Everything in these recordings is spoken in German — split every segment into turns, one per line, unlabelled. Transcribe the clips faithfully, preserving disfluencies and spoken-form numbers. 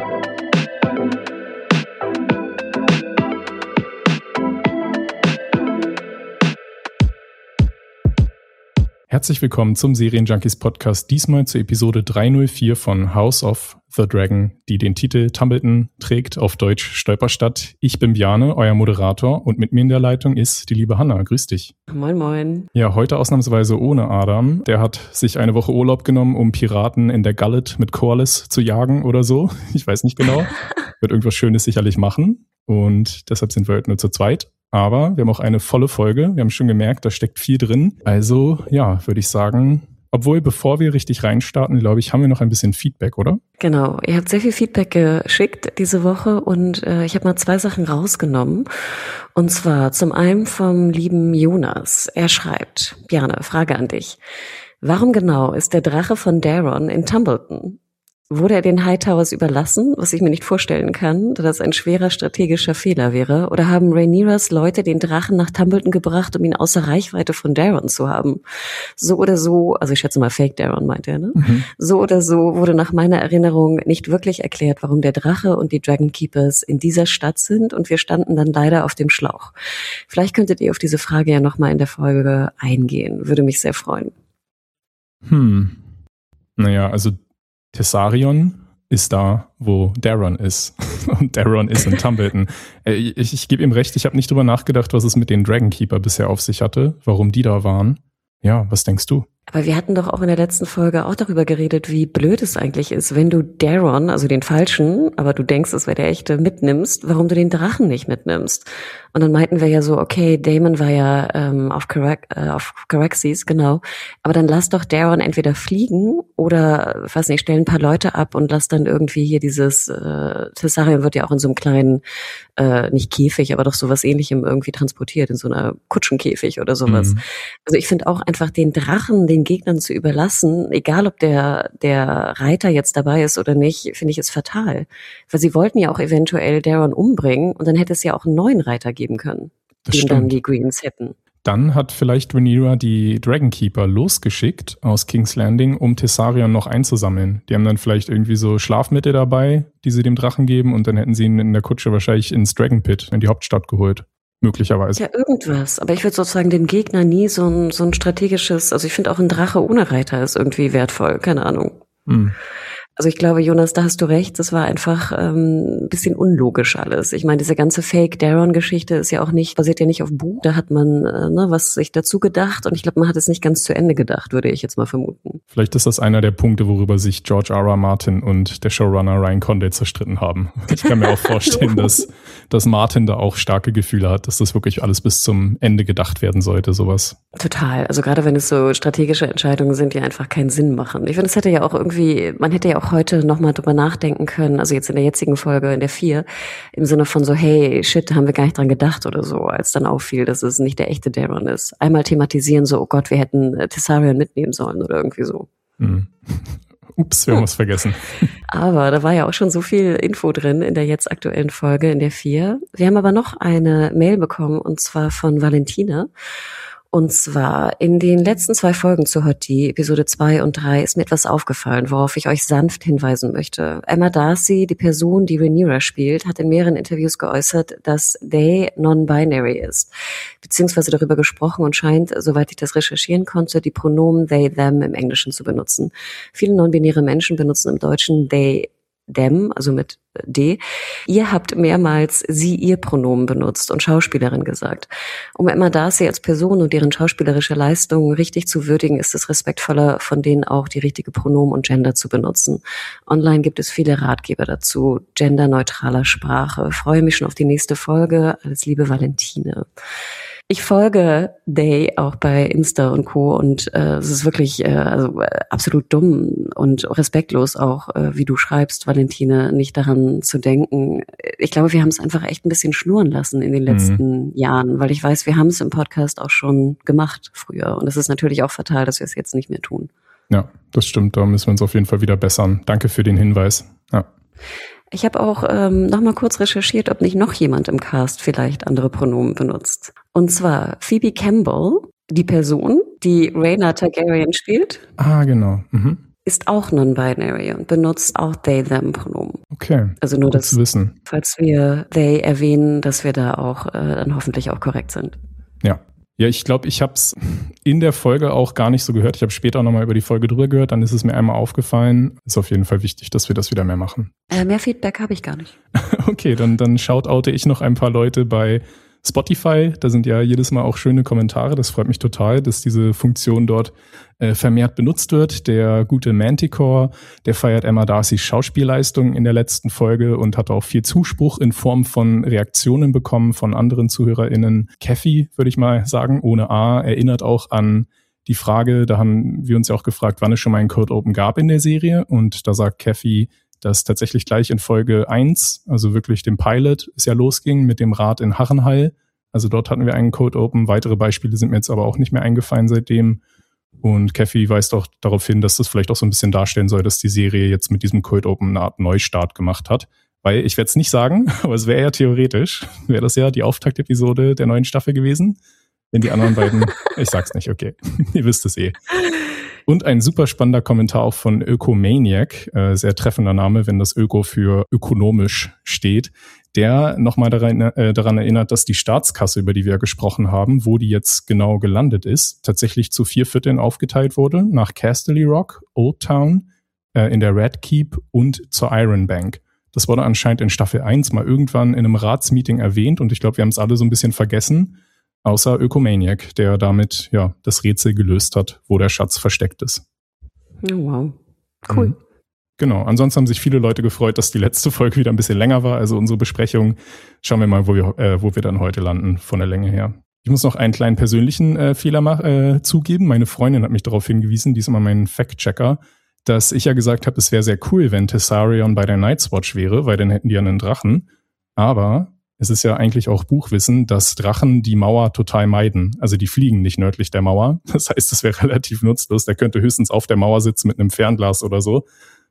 Herzlich willkommen zum Serienjunkies Podcast, diesmal zur Episode dreihundertvier von House of the Dragon, die den Titel Tumbleton trägt, auf Deutsch Stolperstadt. Ich bin Bjarne, euer Moderator, und mit mir in der Leitung ist die liebe Hanna. Grüß dich.
Moin, moin.
Ja, heute ausnahmsweise ohne Adam. Der hat sich eine Woche Urlaub genommen, um Piraten in der Gullet mit Corlys zu jagen oder so. Ich weiß nicht genau. Wird irgendwas Schönes sicherlich machen. Und deshalb sind wir heute nur zu zweit. Aber wir haben auch eine volle Folge. Wir haben schon gemerkt, da steckt viel drin. Also, ja, würde ich sagen, obwohl, bevor wir richtig reinstarten, glaube ich, haben wir noch ein bisschen Feedback, oder?
Genau, ihr habt sehr viel Feedback geschickt diese Woche und äh, ich habe mal zwei Sachen rausgenommen. Und zwar zum einen vom lieben Jonas. Er schreibt, Bjarne, Frage an dich. Warum genau ist der Drache von Daeron in Tumbleton? Wurde er den Hightowers überlassen, was ich mir nicht vorstellen kann, da das ein schwerer strategischer Fehler wäre? Oder haben Rhaenyras Leute den Drachen nach Tumbleton gebracht, um ihn außer Reichweite von Daeron zu haben? So oder so, also ich schätze mal Fake Daeron meint er, ne? Mhm. So oder so wurde nach meiner Erinnerung nicht wirklich erklärt, warum der Drache und die Dragonkeepers in dieser Stadt sind, und wir standen dann leider auf dem Schlauch. Vielleicht könntet ihr auf diese Frage ja nochmal in der Folge eingehen. Würde mich sehr freuen.
Hm. Naja, also Tessarion ist da, wo Daeron ist. Und Daeron ist in Tumbleton. Ich, ich, ich gebe ihm recht, ich habe nicht drüber nachgedacht, was es mit den Dragonkeeper bisher auf sich hatte, warum die da waren. Ja, was denkst du?
Aber wir hatten doch auch in der letzten Folge auch darüber geredet, wie blöd es eigentlich ist, wenn du Daeron, also den Falschen, aber du denkst, es wäre der echte, mitnimmst, warum du den Drachen nicht mitnimmst. Und dann meinten wir ja so, okay, Daemon war ja ähm, auf, Carax- äh, auf Caraxes, genau, aber dann lass doch Daeron entweder fliegen oder, weiß nicht, stell ein paar Leute ab und lass dann irgendwie hier dieses, äh, Tessarion wird ja auch in so einem kleinen, äh, nicht Käfig, aber doch sowas Ähnlichem irgendwie transportiert, in so einer Kutschenkäfig oder sowas. Mhm. Also ich finde auch einfach den Drachen, den Gegnern zu überlassen, egal ob der der Reiter jetzt dabei ist oder nicht, finde ich, ist fatal. Weil sie wollten ja auch eventuell Daeron umbringen und dann hätte es ja auch einen neuen Reiter geben können,
das
den
stimmt.
dann die Greens hätten.
Dann hat vielleicht Rhaenyra die Dragonkeeper losgeschickt aus King's Landing, um Tessarion noch einzusammeln. Die haben dann vielleicht irgendwie so Schlafmittel dabei, die sie dem Drachen geben, und dann hätten sie ihn in der Kutsche wahrscheinlich ins Dragon Pit, in die Hauptstadt, geholt. Möglicherweise.
Ja, irgendwas. Aber ich würde sozusagen dem Gegner nie so ein, so ein strategisches, also ich finde auch ein Drache ohne Reiter ist irgendwie wertvoll, keine Ahnung. Hm. Also ich glaube, Jonas, da hast du recht, das war einfach ähm, ein bisschen unlogisch alles. Ich meine, diese ganze Fake-Daeron-Geschichte ist ja auch nicht, basiert ja nicht auf Buch. Da hat man äh, ne, was sich dazu gedacht, und ich glaube, man hat es nicht ganz zu Ende gedacht, würde ich jetzt mal vermuten.
Vielleicht ist das einer der Punkte, worüber sich George R R. Martin und der Showrunner Ryan Condal zerstritten haben. Ich kann mir auch vorstellen, dass, dass Martin da auch starke Gefühle hat, dass das wirklich alles bis zum Ende gedacht werden sollte, sowas.
Total. Also gerade wenn es so strategische Entscheidungen sind, die einfach keinen Sinn machen. Ich finde, es hätte ja auch irgendwie, man hätte ja auch heute nochmal drüber nachdenken können, also jetzt in der jetzigen Folge, in der vier, im Sinne von so, hey, shit, da haben wir gar nicht dran gedacht oder so, als dann auffiel, dass es nicht der echte Daeron ist. Einmal thematisieren so, oh Gott, wir hätten Tessarion mitnehmen sollen oder irgendwie so.
Mhm. Ups, wir haben was vergessen.
Aber da war ja auch schon so viel Info drin in der jetzt aktuellen Folge, in der vier. Wir haben aber noch eine Mail bekommen, und zwar von Valentine. Und zwar in den letzten zwei Folgen zu Hottie, Episode zwei und drei, ist mir etwas aufgefallen, worauf ich euch sanft hinweisen möchte. Emma Darcy, die Person, die Rhaenyra spielt, hat in mehreren Interviews geäußert, dass they non-binary ist, beziehungsweise darüber gesprochen und scheint, soweit ich das recherchieren konnte, die Pronomen they, them im Englischen zu benutzen. Viele non-binäre Menschen benutzen im Deutschen they, them, also mit D. Ihr habt mehrmals sie, ihr Pronomen benutzt und Schauspielerin gesagt. Um Emma Darcy als Person und deren schauspielerische Leistungen richtig zu würdigen, ist es respektvoller, von denen auch die richtige Pronomen und Gender zu benutzen. Online gibt es viele Ratgeber dazu, genderneutraler Sprache. Ich freue mich schon auf die nächste Folge. Alles Liebe, Valentine. Ich folge Day auch bei Insta und Co. und äh, es ist wirklich äh, also, äh, absolut dumm und respektlos auch, äh, wie du schreibst, Valentine, nicht daran zu denken. Ich glaube, wir haben es einfach echt ein bisschen schnurren lassen in den letzten mhm. Jahren, weil ich weiß, wir haben es im Podcast auch schon gemacht früher, und es ist natürlich auch fatal, dass wir es jetzt nicht mehr tun.
Ja, das stimmt, da müssen wir uns auf jeden Fall wieder bessern. Danke für den Hinweis. Ja.
Ich habe auch ähm, noch mal kurz recherchiert, ob nicht noch jemand im Cast vielleicht andere Pronomen benutzt. Und zwar Phoebe Campbell, die Person, die Rhaena Targaryen spielt.
Ah, genau. Mhm.
ist auch non-binary und benutzt auch they-them-Pronomen.
Okay,
also nur
gut
das,
zu wissen.
Falls wir they erwähnen, dass wir da auch äh, dann hoffentlich auch korrekt sind.
Ja. Ja, ich glaube, ich habe es in der Folge auch gar nicht so gehört. Ich habe später auch nochmal über die Folge drüber gehört, dann ist es mir einmal aufgefallen. Ist auf jeden Fall wichtig, dass wir das wieder mehr machen.
Äh, mehr Feedback habe ich gar nicht.
Okay, dann, dann shoutoute ich noch ein paar Leute bei Spotify. Da sind ja jedes Mal auch schöne Kommentare. Das freut mich total, dass diese Funktion dort äh, vermehrt benutzt wird. Der gute Manticore, der feiert Emma Darcys Schauspielleistung in der letzten Folge und hat auch viel Zuspruch in Form von Reaktionen bekommen von anderen ZuhörerInnen. Kathy, würde ich mal sagen, ohne A, erinnert auch an die Frage, da haben wir uns ja auch gefragt, wann es schon mal einen Cold Open gab in der Serie. Und da sagt Kathy, dass tatsächlich gleich in Folge eins, also wirklich dem Pilot, es ja losging mit dem Rad in Harrenhall. Also dort hatten wir einen Code Open. Weitere Beispiele sind mir jetzt aber auch nicht mehr eingefallen seitdem. Und Kathy weist auch darauf hin, dass das vielleicht auch so ein bisschen darstellen soll, dass die Serie jetzt mit diesem Code Open eine Art Neustart gemacht hat. Weil, ich werde es nicht sagen, aber es wäre ja theoretisch, wäre das ja die Auftaktepisode der neuen Staffel gewesen. Wenn die anderen beiden, ich sag's nicht, okay, ihr wisst es eh. Und ein super spannender Kommentar auch von Ökomaniac, äh, sehr treffender Name, wenn das Öko für ökonomisch steht, der nochmal daran, äh, daran erinnert, dass die Staatskasse, über die wir gesprochen haben, wo die jetzt genau gelandet ist, tatsächlich zu vier Vierteln aufgeteilt wurde, nach Casterly Rock, Old Town, äh, in der Red Keep und zur Iron Bank. Das wurde anscheinend in Staffel eins mal irgendwann in einem Ratsmeeting erwähnt und ich glaube, wir haben es alle so ein bisschen vergessen. Außer Ökomaniac, der damit ja das Rätsel gelöst hat, wo der Schatz versteckt ist.
Oh, wow. Cool.
Mhm. Genau. Ansonsten haben sich viele Leute gefreut, dass die letzte Folge wieder ein bisschen länger war. Also unsere Besprechung. Schauen wir mal, wo wir, äh, wo wir dann heute landen von der Länge her. Ich muss noch einen kleinen persönlichen äh, Fehler mach, äh, zugeben. Meine Freundin hat mich darauf hingewiesen, die ist immer mein Fact-Checker, dass ich ja gesagt habe, es wäre sehr cool, wenn Tessarion bei der Night's Watch wäre, weil dann hätten die ja einen Drachen. Aber es ist ja eigentlich auch Buchwissen, dass Drachen die Mauer total meiden. Also die fliegen nicht nördlich der Mauer. Das heißt, das wäre relativ nutzlos. Der könnte höchstens auf der Mauer sitzen mit einem Fernglas oder so.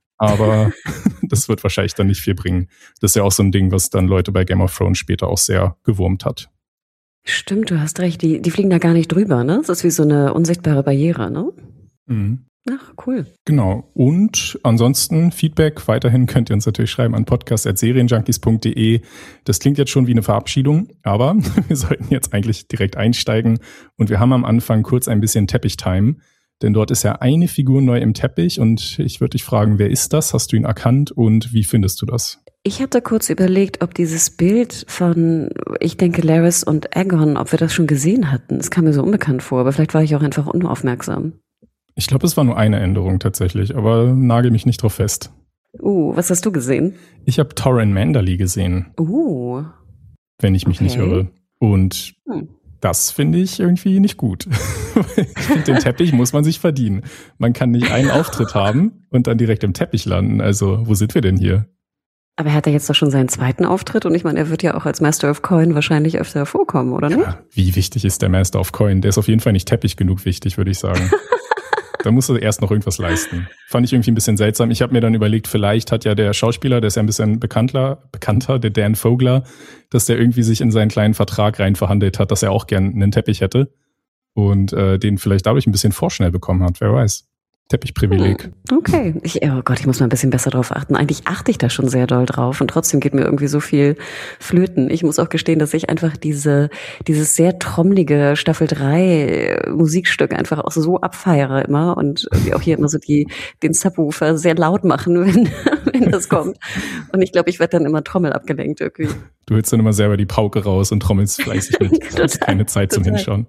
Aber das wird wahrscheinlich dann nicht viel bringen. Das ist ja auch so ein Ding, was dann Leute bei Game of Thrones später auch sehr gewurmt hat.
Stimmt, du hast recht. Die, die fliegen da gar nicht drüber, ne? Das ist wie so eine unsichtbare Barriere, ne?
Mhm.
Ach, cool.
Genau. Und ansonsten Feedback weiterhin könnt ihr uns natürlich schreiben an podcast at serienjunkies punkt de. Das klingt jetzt schon wie eine Verabschiedung, aber wir sollten jetzt eigentlich direkt einsteigen. Und wir haben am Anfang kurz ein bisschen Teppich-Time, denn dort ist ja eine Figur neu im Teppich und ich würde dich fragen, wer ist das? Hast du ihn erkannt und wie findest du das?
Ich hatte kurz überlegt, ob dieses Bild von, ich denke, Larys und Aegon, ob wir das schon gesehen hatten. Es kam mir so unbekannt vor, aber vielleicht war ich auch einfach unaufmerksam.
Ich glaube, es war nur eine Änderung tatsächlich, aber nagel mich nicht drauf fest.
Uh, was hast du gesehen?
Ich habe Torren Manderly gesehen.
Uh.
Wenn ich mich
Okay.
nicht irre. Und
Hm.
das finde ich irgendwie nicht gut. Ich finde, den Teppich muss man sich verdienen. Man kann nicht einen Auftritt haben und dann direkt im Teppich landen. Also, wo sind wir denn hier?
Aber er hat ja jetzt doch schon seinen zweiten Auftritt und ich meine, er wird ja auch als Master of Coin wahrscheinlich öfter vorkommen, oder nicht?
Ja, wie wichtig ist der Master of Coin? Der ist auf jeden Fall nicht Teppich genug wichtig, würde ich sagen. Da muss er erst noch irgendwas leisten. Fand ich irgendwie ein bisschen seltsam. Ich habe mir dann überlegt, vielleicht hat ja der Schauspieler, der ist ja ein bisschen bekannter, bekannter, der Dan Vogler, dass der irgendwie sich in seinen kleinen Vertrag rein verhandelt hat, dass er auch gern einen Teppich hätte und äh, den vielleicht dadurch ein bisschen vorschnell bekommen hat. Wer weiß. Teppichprivileg.
Okay. Ich, oh Gott, ich muss mal ein bisschen besser drauf achten. Eigentlich achte ich da schon sehr doll drauf und trotzdem geht mir irgendwie so viel flöten. Ich muss auch gestehen, dass ich einfach diese, dieses sehr trommelige Staffel drei Musikstück einfach auch so abfeiere immer und irgendwie auch hier immer so die, den Subwoofer sehr laut machen, wenn, wenn das kommt. Und ich glaube, ich werde dann immer Trommel abgelenkt irgendwie.
Du hältst dann immer selber die Pauke raus und trommelst fleißig mit. Du hast keine Zeit zum
total.
Hinschauen.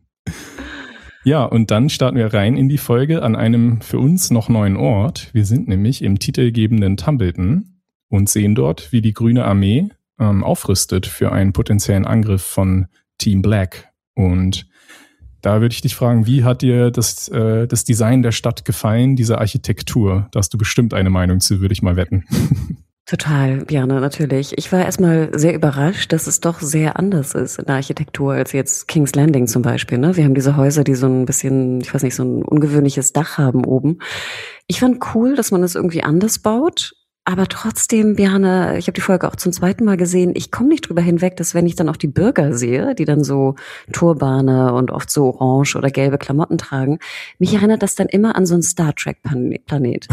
Ja, und dann starten wir rein in die Folge an einem für uns noch neuen Ort. Wir sind nämlich im titelgebenden Tumbleton und sehen dort, wie die Grüne Armee ähm, aufrüstet für einen potenziellen Angriff von Team Black. Und da würde ich dich fragen, wie hat dir das, äh, das Design der Stadt gefallen, diese Architektur? Da hast du bestimmt eine Meinung zu, würde ich mal wetten.
Total, Bjarne, natürlich. Ich war erstmal sehr überrascht, dass es doch sehr anders ist in der Architektur als jetzt King's Landing zum Beispiel. Ne? Wir haben diese Häuser, die so ein bisschen, ich weiß nicht, so ein ungewöhnliches Dach haben oben. Ich fand cool, dass man es irgendwie anders baut. Aber trotzdem, Bjarne, ich habe die Folge auch zum zweiten Mal gesehen, ich komme nicht drüber hinweg, dass wenn ich dann auch die Bürger sehe, die dann so Turbane und oft so orange oder gelbe Klamotten tragen, mich erinnert das dann immer an so einen Star Trek-Planet.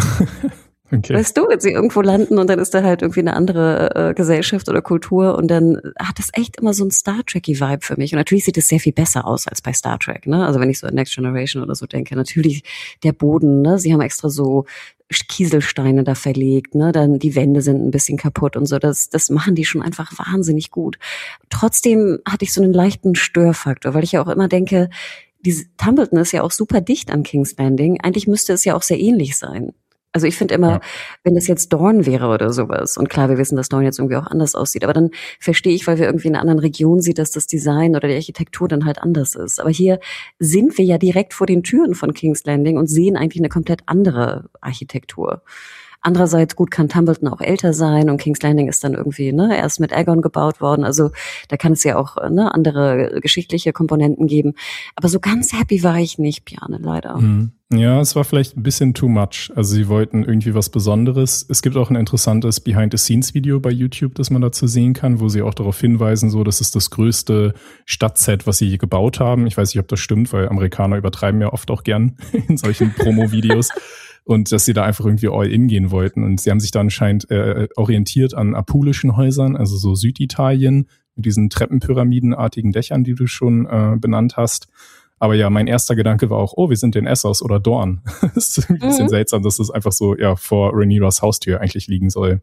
Okay. Weißt du, wenn sie irgendwo landen und dann ist da halt irgendwie eine andere äh, Gesellschaft oder Kultur und dann hat das echt immer so einen Star Trek-Vibe für mich. Und natürlich sieht es sehr viel besser aus als bei Star Trek, ne? Also wenn ich so an Next Generation oder so denke, natürlich der Boden, ne? Sie haben extra so Kieselsteine da verlegt, ne? Dann die Wände sind ein bisschen kaputt und so. Das, das machen die schon einfach wahnsinnig gut. Trotzdem hatte ich so einen leichten Störfaktor, weil ich ja auch immer denke, diese Tumbleton ist ja auch super dicht an King's Landing. Eigentlich müsste es ja auch sehr ähnlich sein. Also ich finde immer, ja. wenn das jetzt Dorne wäre oder sowas, und klar, wir wissen, dass Dorne jetzt irgendwie auch anders aussieht, aber dann verstehe ich, weil wir irgendwie in einer anderen Region sieht, dass das Design oder die Architektur dann halt anders ist. Aber hier sind wir ja direkt vor den Türen von King's Landing und sehen eigentlich eine komplett andere Architektur. Andererseits, gut, kann Tumbleton auch älter sein und King's Landing ist dann irgendwie ne erst mit Aegon gebaut worden. Also da kann es ja auch ne andere geschichtliche Komponenten geben. Aber so ganz happy war ich nicht, Bjarne, leider.
Mhm. Ja, es war vielleicht ein bisschen too much. Also sie wollten irgendwie was Besonderes. Es gibt auch ein interessantes Behind-the-Scenes-Video bei YouTube, das man dazu sehen kann, wo sie auch darauf hinweisen, so, das ist das größte Stadtset, was sie je gebaut haben. Ich weiß nicht, ob das stimmt, weil Amerikaner übertreiben ja oft auch gern in solchen Promo-Videos. Und dass sie da einfach irgendwie all in gehen wollten. Und sie haben sich da anscheinend äh, orientiert an apulischen Häusern, also so Süditalien, mit diesen treppenpyramidenartigen Dächern, die du schon äh, benannt hast. Aber ja, mein erster Gedanke war auch, oh, wir sind in Essos oder Dorne. Das ist ein bisschen mhm. seltsam, dass das einfach so ja vor Rhaenyras Haustür eigentlich liegen soll.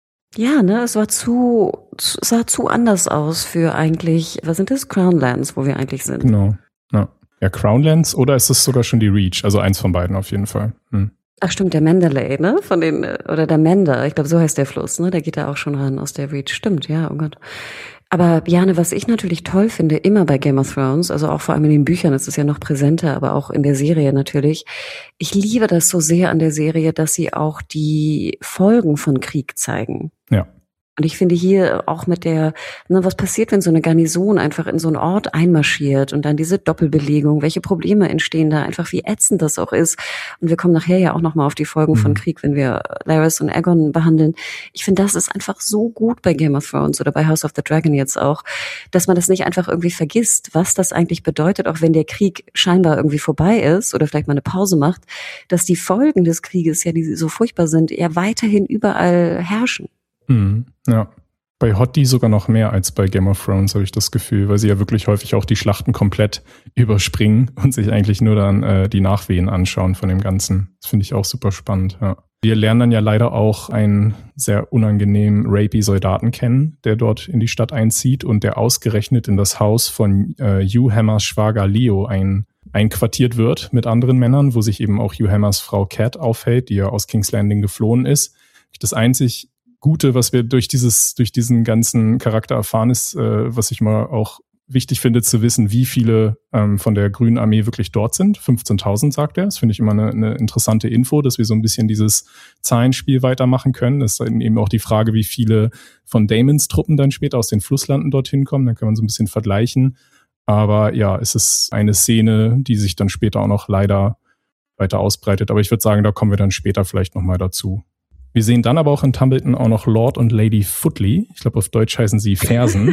Ja, ne, es war zu, es sah zu anders aus für eigentlich, was sind das? Crownlands, wo wir eigentlich sind.
Genau, ja. Ja, Crownlands oder ist es sogar schon die Reach? Also eins von beiden auf jeden Fall. Hm.
Ach stimmt, der Mendeley, ne? Von den, oder der Mender, ich glaube, so heißt der Fluss, ne? Der geht da auch schon ran aus der Reach. Stimmt, ja, oh Gott. Aber Bjarne, was ich natürlich toll finde, immer bei Game of Thrones, also auch vor allem in den Büchern ist es ja noch präsenter, aber auch in der Serie natürlich. Ich liebe das so sehr an der Serie, dass sie auch die Folgen von Krieg zeigen.
Ja.
Und ich finde hier auch mit der, ne, was passiert, wenn so eine Garnison einfach in so einen Ort einmarschiert und dann diese Doppelbelegung, welche Probleme entstehen da, einfach wie ätzend das auch ist. Und wir kommen nachher ja auch nochmal auf die Folgen mhm. von Krieg, wenn wir Larys und Aegon behandeln. Ich finde, das ist einfach so gut bei Game of Thrones oder bei House of the Dragon jetzt auch, dass man das nicht einfach irgendwie vergisst, was das eigentlich bedeutet, auch wenn der Krieg scheinbar irgendwie vorbei ist oder vielleicht mal eine Pause macht, dass die Folgen des Krieges ja, die so furchtbar sind, ja weiterhin überall herrschen.
Hm, ja. Bei Hottie sogar noch mehr als bei Game of Thrones, habe ich das Gefühl, weil sie ja wirklich häufig auch die Schlachten komplett überspringen und sich eigentlich nur dann äh, die Nachwehen anschauen von dem Ganzen. Das finde ich auch super spannend, ja. Wir lernen dann ja leider auch einen sehr unangenehmen Rapey-Soldaten kennen, der dort in die Stadt einzieht und der ausgerechnet in das Haus von äh, Hugh Hammers Schwager Leo ein, einquartiert wird mit anderen Männern, wo sich eben auch Hugh Hammers Frau Cat aufhält, die ja aus King's Landing geflohen ist. Das einzig Gute, was wir durch dieses, durch diesen ganzen Charakter erfahren, ist, äh, was ich mal auch wichtig finde, zu wissen, wie viele ähm, von der Grünen Armee wirklich dort sind. fünfzehntausend, sagt er. Das finde ich immer eine, eine interessante Info, dass wir so ein bisschen dieses Zahlenspiel weitermachen können. Das ist dann eben auch die Frage, wie viele von Daemons Truppen dann später aus den Flusslanden dorthin kommen. Dann kann man so ein bisschen vergleichen. Aber ja, es ist eine Szene, die sich dann später auch noch leider weiter ausbreitet. Aber ich würde sagen, da kommen wir dann später vielleicht nochmal dazu. Wir sehen dann aber auch in Tumbleton auch noch Lord und Lady Footly. Ich glaube, auf Deutsch heißen sie Fersen.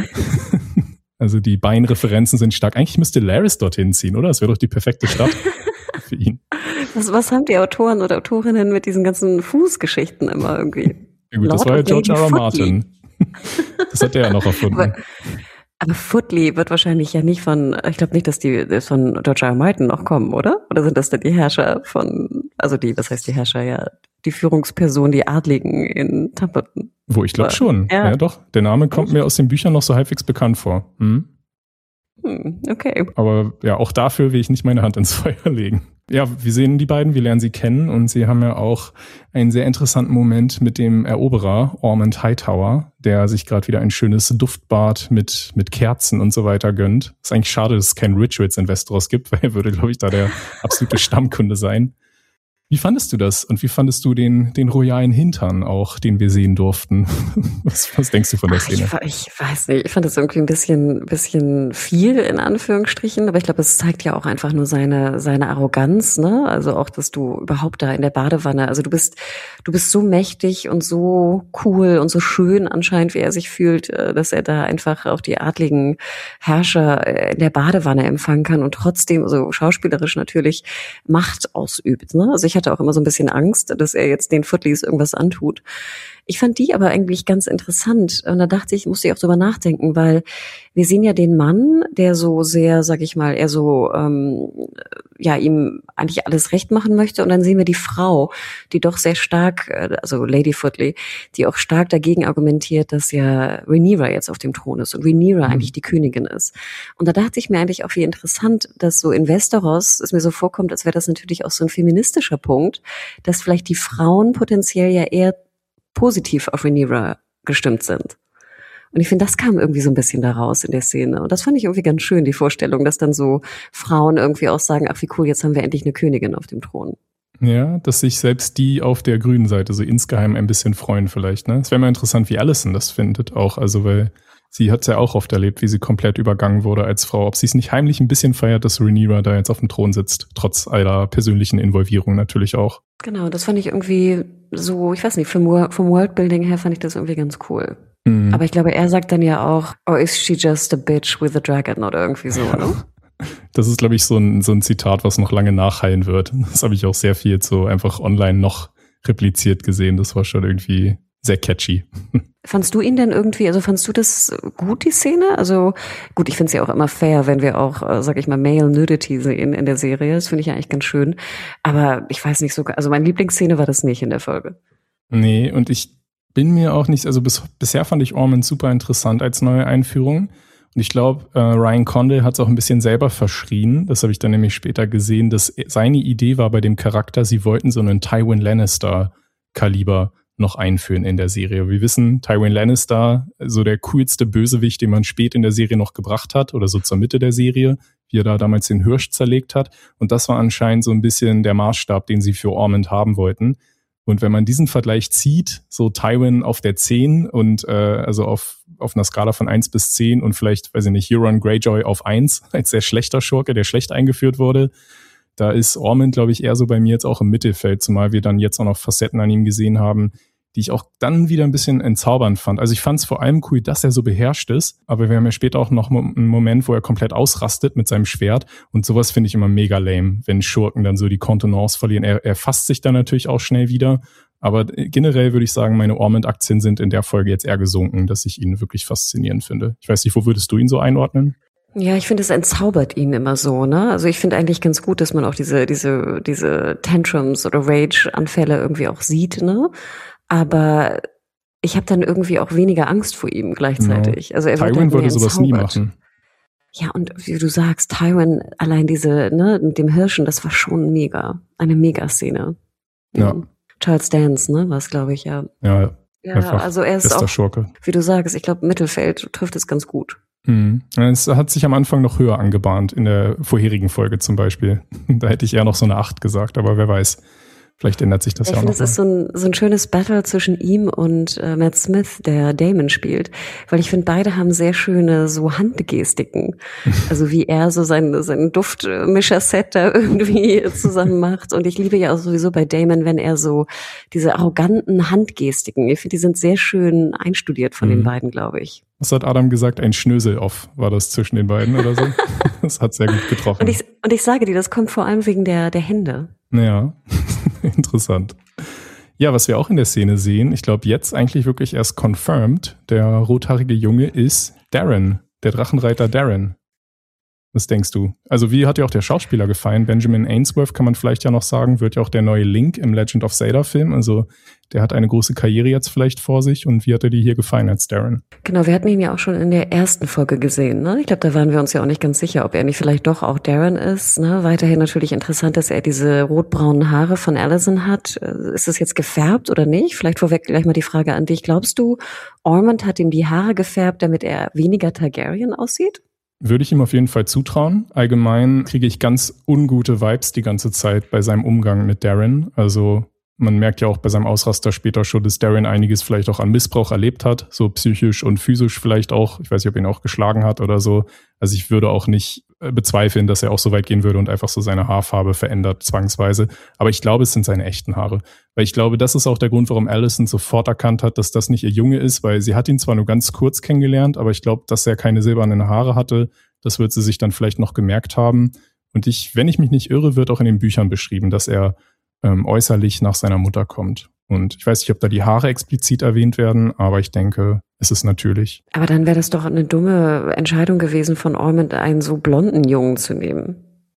Also die Beinreferenzen sind stark. Eigentlich müsste Larys dorthin ziehen, oder? Das wäre doch die perfekte Stadt für ihn.
Was, was haben die Autoren oder Autorinnen mit diesen ganzen Fußgeschichten immer irgendwie?
Ja gut, Lord das war ja George R. R. Martin. Das hat er ja noch erfunden.
Aber, aber Footly wird wahrscheinlich ja nicht von, ich glaube nicht, dass die von George R. R. Martin noch kommen, oder? Oder sind das denn die Herrscher von, also die, was heißt die Herrscher, ja, die Führungsperson, die Adligen in Tumbleton?
Wo, ich glaube schon. Ja. ja, doch. Der Name kommt mir aus den Büchern noch so halbwegs bekannt vor. Hm?
Hm, okay.
Aber ja, auch dafür will ich nicht meine Hand ins Feuer legen. Ja, wir sehen die beiden, wir lernen sie kennen und sie haben ja auch einen sehr interessanten Moment mit dem Eroberer Ormond Hightower, der sich gerade wieder ein schönes Duftbad mit mit Kerzen und so weiter gönnt. Ist eigentlich schade, dass es keinen Rituals in Westeros gibt, weil er würde, glaube ich, da der absolute Stammkunde sein. Wie fandest du das? Und wie fandest du den, den royalen Hintern auch, den wir sehen durften? Was, was denkst du von der
Ach,
Szene?
ich, ich weiß nicht, ich fand das irgendwie ein bisschen, bisschen viel in Anführungsstrichen, aber ich glaube, es zeigt ja auch einfach nur seine, seine Arroganz, ne? Also auch, dass du überhaupt da in der Badewanne, also du bist, du bist so mächtig und so cool und so schön anscheinend, wie er sich fühlt, dass er da einfach auch die adligen Herrscher in der Badewanne empfangen kann und trotzdem, also schauspielerisch natürlich, Macht ausübt, ne? Also ich hatte auch immer so ein bisschen Angst, dass er jetzt den Footleys irgendwas antut. Ich fand die aber eigentlich ganz interessant. Und da dachte ich, musste ich auch drüber nachdenken, weil wir sehen ja den Mann, der so sehr, sag ich mal, eher so, ähm, ja, ihm eigentlich alles recht machen möchte. Und dann sehen wir die Frau, die doch sehr stark, also Lady Footly, die auch stark dagegen argumentiert, dass ja Rhaenyra jetzt auf dem Thron ist und Rhaenyra mhm. eigentlich die Königin ist. Und da dachte ich mir eigentlich auch, wie interessant, dass so in Westeros es mir so vorkommt, als wäre das natürlich auch so ein feministischer Punkt, dass vielleicht die Frauen potenziell ja eher positiv auf Rhaenyra gestimmt sind. Und ich finde, das kam irgendwie so ein bisschen daraus in der Szene. Und das fand ich irgendwie ganz schön, die Vorstellung, dass dann so Frauen irgendwie auch sagen, ach wie cool, jetzt haben wir endlich eine Königin auf dem Thron.
Ja, dass sich selbst die auf der grünen Seite so insgeheim ein bisschen freuen vielleicht. Ne? Es wäre mal interessant, wie Alicent das findet auch. Also weil sie hat es ja auch oft erlebt, wie sie komplett übergangen wurde als Frau. Ob sie es nicht heimlich ein bisschen feiert, dass Rhaenyra da jetzt auf dem Thron sitzt, trotz aller persönlichen Involvierung natürlich auch.
Genau, das fand ich irgendwie so, ich weiß nicht, vom, vom Worldbuilding her fand ich das irgendwie ganz cool. Mhm. Aber ich glaube, er sagt dann ja auch, or is she just a bitch with a dragon oder irgendwie so, ne?
Das ist, glaube ich, so ein, so ein Zitat, was noch lange nachhallen wird. Das habe ich auch sehr viel so einfach online noch repliziert gesehen. Das war schon irgendwie sehr catchy.
Fandst du ihn denn irgendwie, also fandst du das gut, die Szene? Also gut, ich finde es ja auch immer fair, wenn wir auch, äh, sag ich mal, Male Nudity sehen in der Serie. Das finde ich ja eigentlich ganz schön. Aber ich weiß nicht so, also meine Lieblingsszene war das nicht in der Folge.
Nee, und ich bin mir auch nicht, also bis, bisher fand ich Ormond super interessant als neue Einführung. Und ich glaube, äh, Ryan Condal hat es auch ein bisschen selber verschrien. Das habe ich dann nämlich später gesehen, dass seine Idee war bei dem Charakter, sie wollten so einen Tywin Lannister-Kaliber noch einführen in der Serie. Wir wissen, Tywin Lannister, so der coolste Bösewicht, den man spät in der Serie noch gebracht hat, oder so zur Mitte der Serie, wie er da damals den Hirsch zerlegt hat. Und das war anscheinend so ein bisschen der Maßstab, den sie für Ormond haben wollten. Und wenn man diesen Vergleich zieht, so Tywin auf der zehn und äh, also auf auf einer Skala von eins bis zehn und vielleicht, weiß ich nicht, Euron Greyjoy auf eins als sehr schlechter Schurke, der schlecht eingeführt wurde, da ist Ormond, glaube ich, eher so bei mir jetzt auch im Mittelfeld, zumal wir dann jetzt auch noch Facetten an ihm gesehen haben, die ich auch dann wieder ein bisschen entzaubernd fand. Also ich fand es vor allem cool, dass er so beherrscht ist, aber wir haben ja später auch noch einen Moment, wo er komplett ausrastet mit seinem Schwert und sowas finde ich immer mega lame, wenn Schurken dann so die Kontenance verlieren. Er, er fasst sich dann natürlich auch schnell wieder, aber generell würde ich sagen, meine Ormond-Aktien sind in der Folge jetzt eher gesunken, dass ich ihn wirklich faszinierend finde. Ich weiß nicht, wo würdest du ihn so einordnen?
Ja, ich finde, es entzaubert ihn immer so, ne? Also ich finde eigentlich ganz gut, dass man auch diese, diese, diese Tantrums oder Rage-Anfälle irgendwie auch sieht, ne? Aber ich habe dann irgendwie auch weniger Angst vor ihm gleichzeitig.
Genau.
Also er
Tywin würde sowas nie machen.
Ja, und wie du sagst, Tywin, allein diese, ne, mit dem Hirschen, das war schon mega. Eine Mega-Szene.
Ja.
Charles Dance, ne, war es, glaube ich, ja.
Ja,
ja, also er ist auch,
Schurke.
Wie du sagst, ich glaube, Mittelfeld trifft es ganz gut.
Mhm. Es hat sich am Anfang noch höher angebahnt, in der vorherigen Folge zum Beispiel. Da hätte ich eher noch so eine acht gesagt, aber wer weiß. Vielleicht ändert sich das
ich
ja auch noch.
Ich finde, es ist so ein, so ein schönes Battle zwischen ihm und äh, Matt Smith, der Daemon spielt. Weil ich finde, beide haben sehr schöne so Handgestiken. Also wie er so sein, sein Duftmischer-Set da irgendwie zusammen macht. Und ich liebe ja auch sowieso bei Daemon, wenn er so diese arroganten Handgestiken, ich finde, die sind sehr schön einstudiert von mhm. den beiden, glaube ich.
Was hat Adam gesagt? Ein Schnösel-Off war das zwischen den beiden oder so? Das hat sehr gut getroffen.
Und ich, und ich sage dir, das kommt vor allem wegen der, der Hände.
Ja, interessant. Ja, was wir auch in der Szene sehen, ich glaube jetzt eigentlich wirklich erst confirmed, der rothaarige Junge ist Darren, der Drachenreiter Darren. Was denkst du? Also wie hat dir auch der Schauspieler gefallen? Benjamin Ainsworth kann man vielleicht ja noch sagen, wird ja auch der neue Link im Legend of Zelda Film. Also der hat eine große Karriere jetzt vielleicht vor sich. Und wie hat er dir hier gefallen als Darren?
Genau, wir hatten ihn ja auch schon in der ersten Folge gesehen. Ne? Ich glaube, da waren wir uns ja auch nicht ganz sicher, ob er nicht vielleicht doch auch Darren ist. Ne? Weiterhin natürlich interessant, dass er diese rotbraunen Haare von Alicent hat. Ist das jetzt gefärbt oder nicht? Vielleicht vorweg gleich mal die Frage an dich. Glaubst du, Ormond hat ihm die Haare gefärbt, damit er weniger Targaryen aussieht?
Würde ich ihm auf jeden Fall zutrauen. Allgemein kriege ich ganz ungute Vibes die ganze Zeit bei seinem Umgang mit Darren. Also man merkt ja auch bei seinem Ausraster später schon, dass Darren einiges vielleicht auch an Missbrauch erlebt hat, so psychisch und physisch vielleicht auch. Ich weiß nicht, ob er ihn auch geschlagen hat oder so. Also ich würde auch nicht bezweifeln, dass er auch so weit gehen würde und einfach so seine Haarfarbe verändert zwangsweise. Aber ich glaube, es sind seine echten Haare. Weil ich glaube, das ist auch der Grund, warum Alicent sofort erkannt hat, dass das nicht ihr Junge ist, weil sie hat ihn zwar nur ganz kurz kennengelernt, aber ich glaube, dass er keine silbernen Haare hatte, das wird sie sich dann vielleicht noch gemerkt haben. Und ich, wenn ich mich nicht irre, wird auch in den Büchern beschrieben, dass er ähm, äußerlich nach seiner Mutter kommt. Und ich weiß nicht, ob da die Haare explizit erwähnt werden, aber ich denke, es ist natürlich.
Aber dann wäre das doch eine dumme Entscheidung gewesen von Ormond, einen so blonden Jungen zu nehmen.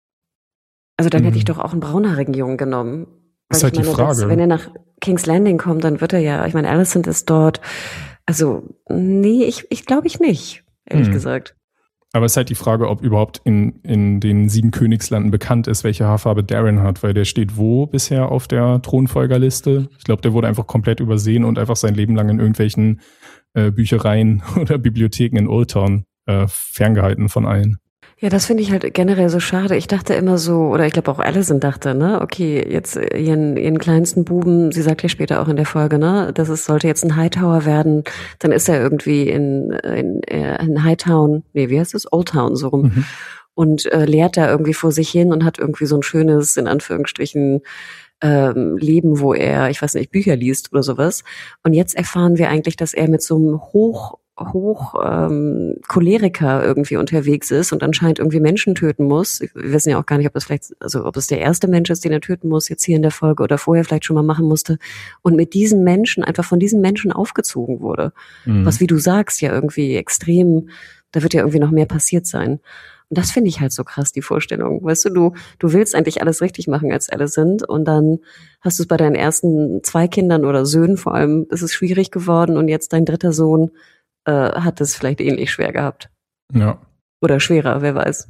Also dann mhm. hätte ich doch auch einen braunhaarigen Jungen genommen.
Das ist halt
meine,
die Frage.
Dass, wenn er nach King's Landing kommt, dann wird er ja, ich meine, Alicent ist dort. Also, nee, ich, ich glaube ich nicht, ehrlich mhm. gesagt.
Aber es ist halt die Frage, ob überhaupt in, in den sieben Königslanden bekannt ist, welche Haarfarbe Darren hat, weil der steht wo bisher auf der Thronfolgerliste? Ich glaube, der wurde einfach komplett übersehen und einfach sein Leben lang in irgendwelchen äh, Büchereien oder Bibliotheken in Old Town äh, ferngehalten von allen.
Ja, das finde ich halt generell so schade. Ich dachte immer so, oder ich glaube auch Alicent dachte, ne, okay, jetzt ihren, ihren kleinsten Buben, sie sagt ja später auch in der Folge, ne, dass es sollte jetzt ein Hightower werden, dann ist er irgendwie in, in, in Hightown, nee, wie heißt es? Old Town, so rum. Mhm. Und äh, lehrt da irgendwie vor sich hin und hat irgendwie so ein schönes, in Anführungsstrichen, ähm, Leben, wo er, ich weiß nicht, Bücher liest oder sowas. Und jetzt erfahren wir eigentlich, dass er mit so einem hoch hoch ähm, Choleriker irgendwie unterwegs ist und anscheinend irgendwie Menschen töten muss. Wir wissen ja auch gar nicht, ob es vielleicht, also ob es der erste Mensch ist, den er töten muss, jetzt hier in der Folge oder vorher vielleicht schon mal machen musste. Und mit diesen Menschen, einfach von diesen Menschen aufgezogen wurde. Mhm. Was, wie du sagst, ja irgendwie extrem, da wird ja irgendwie noch mehr passiert sein. Und das finde ich halt so krass, die Vorstellung. Weißt du, du, du willst eigentlich alles richtig machen als Alicent und dann hast du es bei deinen ersten zwei Kindern oder Söhnen vor allem, ist es schwierig geworden und jetzt dein dritter Sohn äh, hat es vielleicht ähnlich schwer gehabt.
Ja.
Oder schwerer, wer weiß.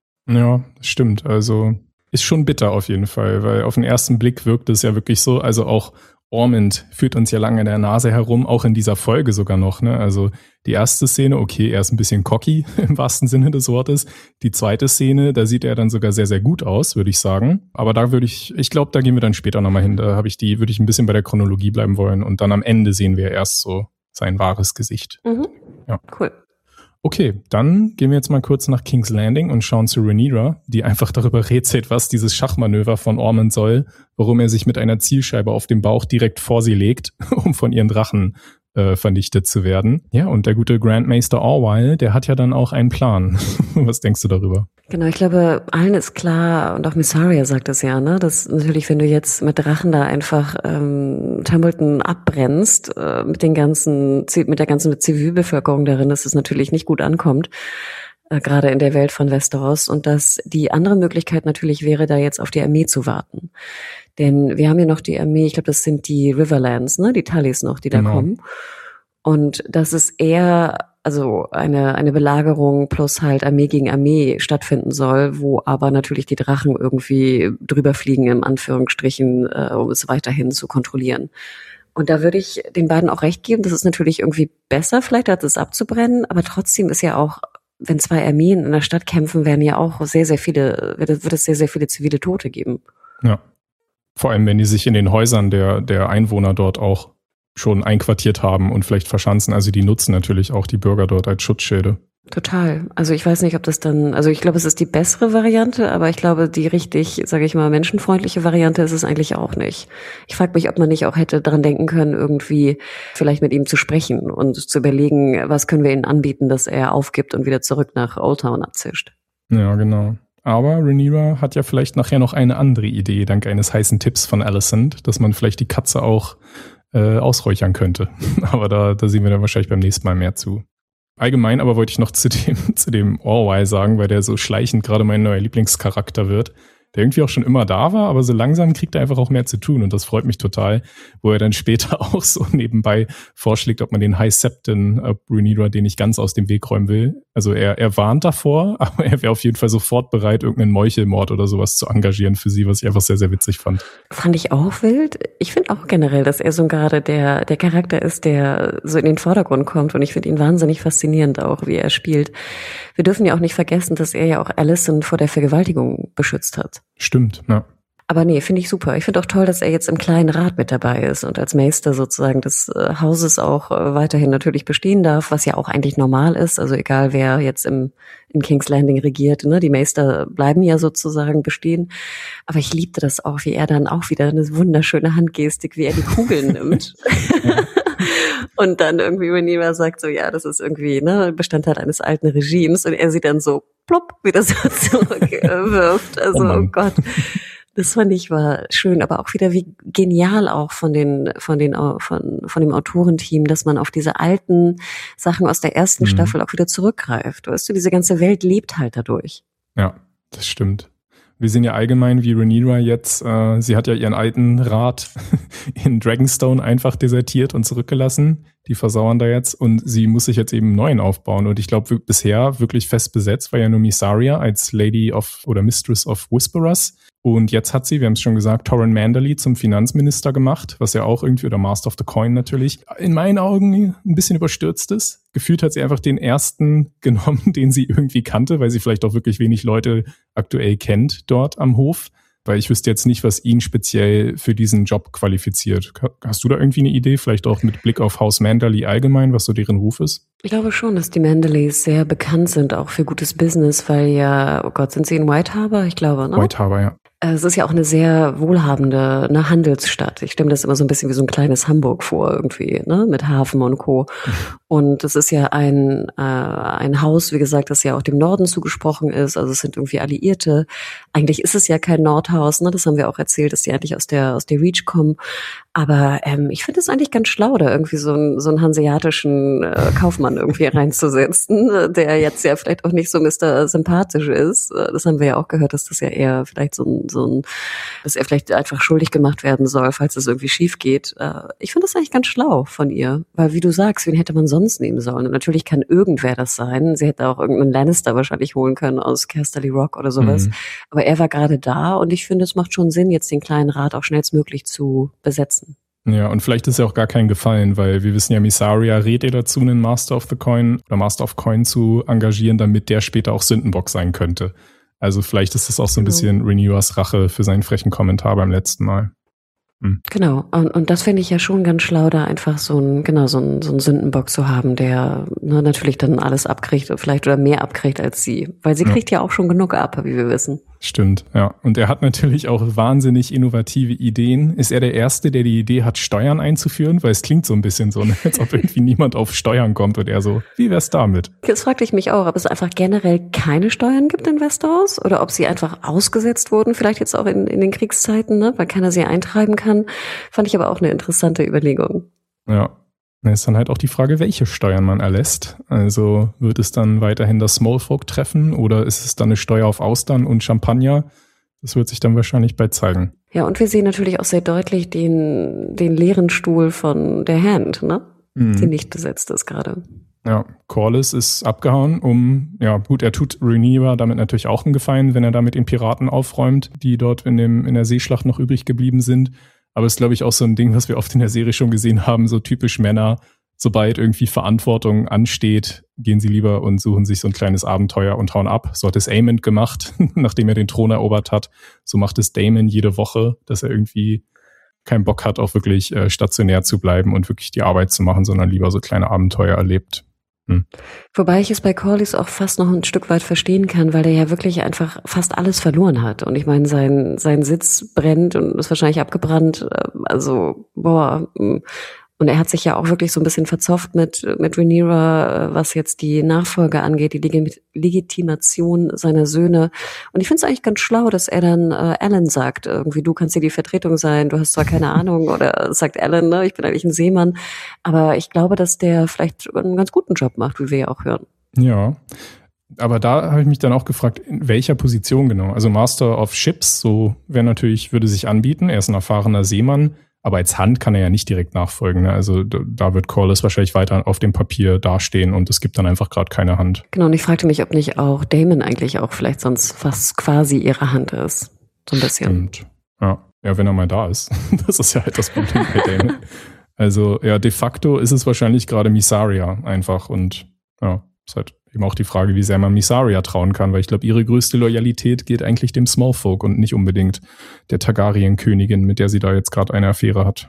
Ja, stimmt. Also ist schon bitter auf jeden Fall, weil auf den ersten Blick wirkt es ja wirklich so, also auch Ormond führt uns ja lange in der Nase herum, auch in dieser Folge sogar noch, ne? Also die erste Szene, okay, er ist ein bisschen cocky im wahrsten Sinne des Wortes. Die zweite Szene, da sieht er dann sogar sehr, sehr gut aus, würde ich sagen. Aber da würde ich, ich glaube, da gehen wir dann später nochmal hin. Da habe ich die, würde ich ein bisschen bei der Chronologie bleiben wollen und dann am Ende sehen wir erst so sein wahres Gesicht.
Mhm.
Ja.
Cool.
Okay, dann gehen wir jetzt mal kurz nach King's Landing und schauen zu Rhaenyra, die einfach darüber rätselt, was dieses Schachmanöver von Ormond soll, warum er sich mit einer Zielscheibe auf dem Bauch direkt vor sie legt, um von ihren Drachen äh, vernichtet zu werden. Ja, und der gute Grandmaster Orwyle, der hat ja dann auch einen Plan. Was denkst du darüber?
Genau, ich glaube, allen ist klar, und auch Mysaria sagt das ja, ne, dass natürlich, wenn du jetzt mit Drachen da einfach ähm, Templeton abbrennst, äh, mit den ganzen, mit der ganzen Zivilbevölkerung darin, dass es natürlich nicht gut ankommt, äh, gerade in der Welt von Westeros, und dass die andere Möglichkeit natürlich wäre, da jetzt auf die Armee zu warten. Denn wir haben ja noch die Armee, ich glaube, das sind die Riverlands, ne, die Tullys noch, die da genau. kommen. Und das ist eher, also eine eine Belagerung plus halt Armee gegen Armee stattfinden soll, wo aber natürlich die Drachen irgendwie drüber fliegen, im Anführungsstrichen, äh, um es weiterhin zu kontrollieren. Und da würde ich den beiden auch recht geben, das ist natürlich irgendwie besser, vielleicht als es abzubrennen, aber trotzdem ist ja auch, wenn zwei Armeen in einer Stadt kämpfen, werden ja auch sehr, sehr viele, wird, wird es sehr, sehr viele zivile Tote geben.
Ja. Vor allem, wenn die sich in den Häusern der, der Einwohner dort auch schon einquartiert haben und vielleicht verschanzen. Also die nutzen natürlich auch die Bürger dort als Schutzschilde.
Total. Also ich weiß nicht, ob das dann, also ich glaube, es ist die bessere Variante, aber ich glaube, die richtig, sage ich mal, menschenfreundliche Variante ist es eigentlich auch nicht. Ich frage mich, ob man nicht auch hätte dran denken können, irgendwie vielleicht mit ihm zu sprechen und zu überlegen, was können wir ihm anbieten, dass er aufgibt und wieder zurück nach Old Town abzischt.
Ja, genau. Aber Rhaenyra hat ja vielleicht nachher noch eine andere Idee, dank eines heißen Tipps von Alicent, dass man vielleicht die Katze auch äh, ausräuchern könnte. Aber da, da sehen wir dann wahrscheinlich beim nächsten Mal mehr zu. Allgemein aber wollte ich noch zu dem, zu dem Orwyle sagen, weil der so schleichend gerade mein neuer Lieblingscharakter wird. der irgendwie auch schon immer da war, aber so langsam kriegt er einfach auch mehr zu tun und das freut mich total, wo er dann später auch so nebenbei vorschlägt, ob man den High Septon äh, Rhaenyra, den ich ganz aus dem Weg räumen will. Also er, er warnt davor, aber er wäre auf jeden Fall sofort bereit, irgendeinen Meuchelmord oder sowas zu engagieren für sie, was ich einfach sehr, sehr witzig fand.
Fand ich auch wild. Ich finde auch generell, dass er so gerade der, der Charakter ist, der so in den Vordergrund kommt und ich finde ihn wahnsinnig faszinierend auch, wie er spielt. Wir dürfen ja auch nicht vergessen, dass er ja auch Alicent vor der Vergewaltigung beschützt hat.
Stimmt, ja.
Aber nee, finde ich super. Ich finde auch toll, dass er jetzt im kleinen Rat mit dabei ist und als Meister sozusagen des äh, Hauses auch äh, weiterhin natürlich bestehen darf, was ja auch eigentlich normal ist. Also egal, wer jetzt im in King's Landing regiert, ne, die Meister bleiben ja sozusagen bestehen. Aber ich liebte das auch, wie er dann auch wieder eine wunderschöne Handgestik, wie er die Kugeln nimmt. Ja. Und dann irgendwie Rhaenyra sagt so, ja, das ist irgendwie ne Bestandteil eines alten Regimes und er sie dann so plopp wieder so zurückwirft. Also oh, oh Gott. Das fand ich war schön, aber auch wieder wie genial auch von den von den von von dem Autorenteam, dass man auf diese alten Sachen aus der ersten mhm. Staffel auch wieder zurückgreift. Weißt du, diese ganze Welt lebt halt dadurch.
Ja, das stimmt. Wir sehen ja allgemein, wie Rhaenyra jetzt, äh, sie hat ja ihren alten Rat in Dragonstone einfach desertiert und zurückgelassen. Die versauern da jetzt und sie muss sich jetzt eben einen neuen aufbauen. Und ich glaube, bisher wirklich fest besetzt war ja nur Mysaria als Lady of oder Mistress of Whisperers. Und jetzt hat sie, wir haben es schon gesagt, Torren Manderly zum Finanzminister gemacht, was ja auch irgendwie, oder Master of the Coin natürlich, in meinen Augen ein bisschen überstürzt ist. Gefühlt hat sie einfach den ersten genommen, den sie irgendwie kannte, weil sie vielleicht auch wirklich wenig Leute aktuell kennt dort am Hof. Weil ich wüsste jetzt nicht, was ihn speziell für diesen Job qualifiziert. Hast du da irgendwie eine Idee, vielleicht auch mit Blick auf Haus Manderly allgemein, was so deren Ruf ist?
Ich glaube schon, dass die Manderlys sehr bekannt sind, auch für gutes Business, weil ja, oh Gott, sind sie in White Harbor? Ich glaube, ne?
White Harbor, ja.
Es ist ja auch eine sehr wohlhabende eine Handelsstadt. Ich stelle mir das immer so ein bisschen wie so ein kleines Hamburg vor irgendwie, ne, mit Hafen und Co. Und es ist ja ein äh, ein Haus, wie gesagt, das ja auch dem Norden zugesprochen ist. Also es sind irgendwie Alliierte. Eigentlich ist es ja kein Nordhaus, ne? Das haben wir auch erzählt, dass die eigentlich aus der aus der Reach kommen. Aber ähm, ich finde es eigentlich ganz schlau, da irgendwie so einen so einen hanseatischen äh, Kaufmann irgendwie reinzusetzen, der jetzt ja vielleicht auch nicht so Mister sympathisch ist. Das haben wir ja auch gehört, dass das ja eher vielleicht so ein so ein, dass er vielleicht einfach schuldig gemacht werden soll, falls es irgendwie schief geht. Ich finde das eigentlich ganz schlau von ihr, weil wie du sagst, wen hätte man sonst nehmen sollen? Und natürlich kann irgendwer das sein. Sie hätte auch irgendeinen Lannister wahrscheinlich holen können aus Casterly Rock oder sowas. Mhm. Aber er war gerade da und ich finde, es macht schon Sinn, jetzt den kleinen Rat auch schnellstmöglich zu besetzen.
Ja, und vielleicht ist ja auch gar kein Gefallen, weil wir wissen ja, Mysaria rät ihr dazu, einen Master of the Coin oder Master of Coin zu engagieren, damit der später auch Sündenbock sein könnte. Also vielleicht ist das auch so ein bisschen Rhaenyras Rache für seinen frechen Kommentar beim letzten Mal. Hm.
Genau, und, und das finde ich ja schon ganz schlau, da einfach so ein, genau, so ein, so ein Sündenbock zu haben, der ne, natürlich dann alles abkriegt, vielleicht oder mehr abkriegt als sie. Weil sie ja. kriegt ja auch schon genug ab, wie wir wissen.
Stimmt, ja. Und er hat natürlich auch wahnsinnig innovative Ideen. Ist er der Erste, der die Idee hat, Steuern einzuführen? Weil es klingt so ein bisschen so, als ob irgendwie niemand auf Steuern kommt und er so, wie wär's damit?
Jetzt fragte ich mich auch, ob es einfach generell keine Steuern gibt in Westeros oder ob sie einfach ausgesetzt wurden, vielleicht jetzt auch in, in den Kriegszeiten, ne, weil keiner sie eintreiben kann. Fand ich aber auch eine interessante Überlegung.
Ja. Da ist dann halt auch die Frage, welche Steuern man erlässt. Also wird es dann weiterhin das Smallfolk treffen oder ist es dann eine Steuer auf Austern und Champagner? Das wird sich dann wahrscheinlich bald zeigen.
Ja, und wir sehen natürlich auch sehr deutlich den, den leeren Stuhl von der Hand, ne? Mhm. Die nicht besetzt ist gerade.
Ja, Corlys ist abgehauen, um, ja gut, er tut Rhaenyra damit natürlich auch einen Gefallen, wenn er da mit den Piraten aufräumt, die dort in dem in der Seeschlacht noch übrig geblieben sind. Aber es ist, glaube ich, auch so ein Ding, was wir oft in der Serie schon gesehen haben, so typisch Männer, sobald irgendwie Verantwortung ansteht, gehen sie lieber und suchen sich so ein kleines Abenteuer und hauen ab. So hat es Aemond gemacht, nachdem er den Thron erobert hat. So macht es Daemon jede Woche, dass er irgendwie keinen Bock hat, auch wirklich äh, stationär zu bleiben und wirklich die Arbeit zu machen, sondern lieber so kleine Abenteuer erlebt. Hm.
Wobei ich es bei Corlys auch fast noch ein Stück weit verstehen kann, weil er ja wirklich einfach fast alles verloren hat. Und ich meine, sein, sein Sitz brennt und ist wahrscheinlich abgebrannt. Also, boah. Und er hat sich ja auch wirklich so ein bisschen verzofft mit, mit Rhaenyra, was jetzt die Nachfolge angeht, die Leg- Legitimation seiner Söhne. Und ich finde es eigentlich ganz schlau, dass er dann äh, Alan sagt, irgendwie, du kannst hier die Vertretung sein, du hast zwar keine Ahnung, oder sagt Alan, ne, ich bin eigentlich ein Seemann. Aber ich glaube, dass der vielleicht einen ganz guten Job macht, wie wir ja auch hören.
Ja. Aber da habe ich mich dann auch gefragt, in welcher Position genau? Also Master of Ships, so wäre natürlich, würde sich anbieten. Er ist ein erfahrener Seemann, aber als Hand kann er ja nicht direkt nachfolgen. Ne? Also da wird Corlys wahrscheinlich weiter auf dem Papier dastehen und es gibt dann einfach gerade keine Hand.
Genau, und ich fragte mich, ob nicht auch Daemon eigentlich auch vielleicht sonst fast quasi ihre Hand ist. So ein bisschen.
Stimmt. Ja. ja, wenn er mal da ist. Das ist ja halt das Problem bei Daemon. Also ja, de facto ist es wahrscheinlich gerade Mysaria einfach und ja, ist halt eben auch die Frage, wie sehr man Mysaria trauen kann, weil ich glaube, ihre größte Loyalität geht eigentlich dem Smallfolk und nicht unbedingt der Targaryen-Königin, mit der sie da jetzt gerade eine Affäre hat.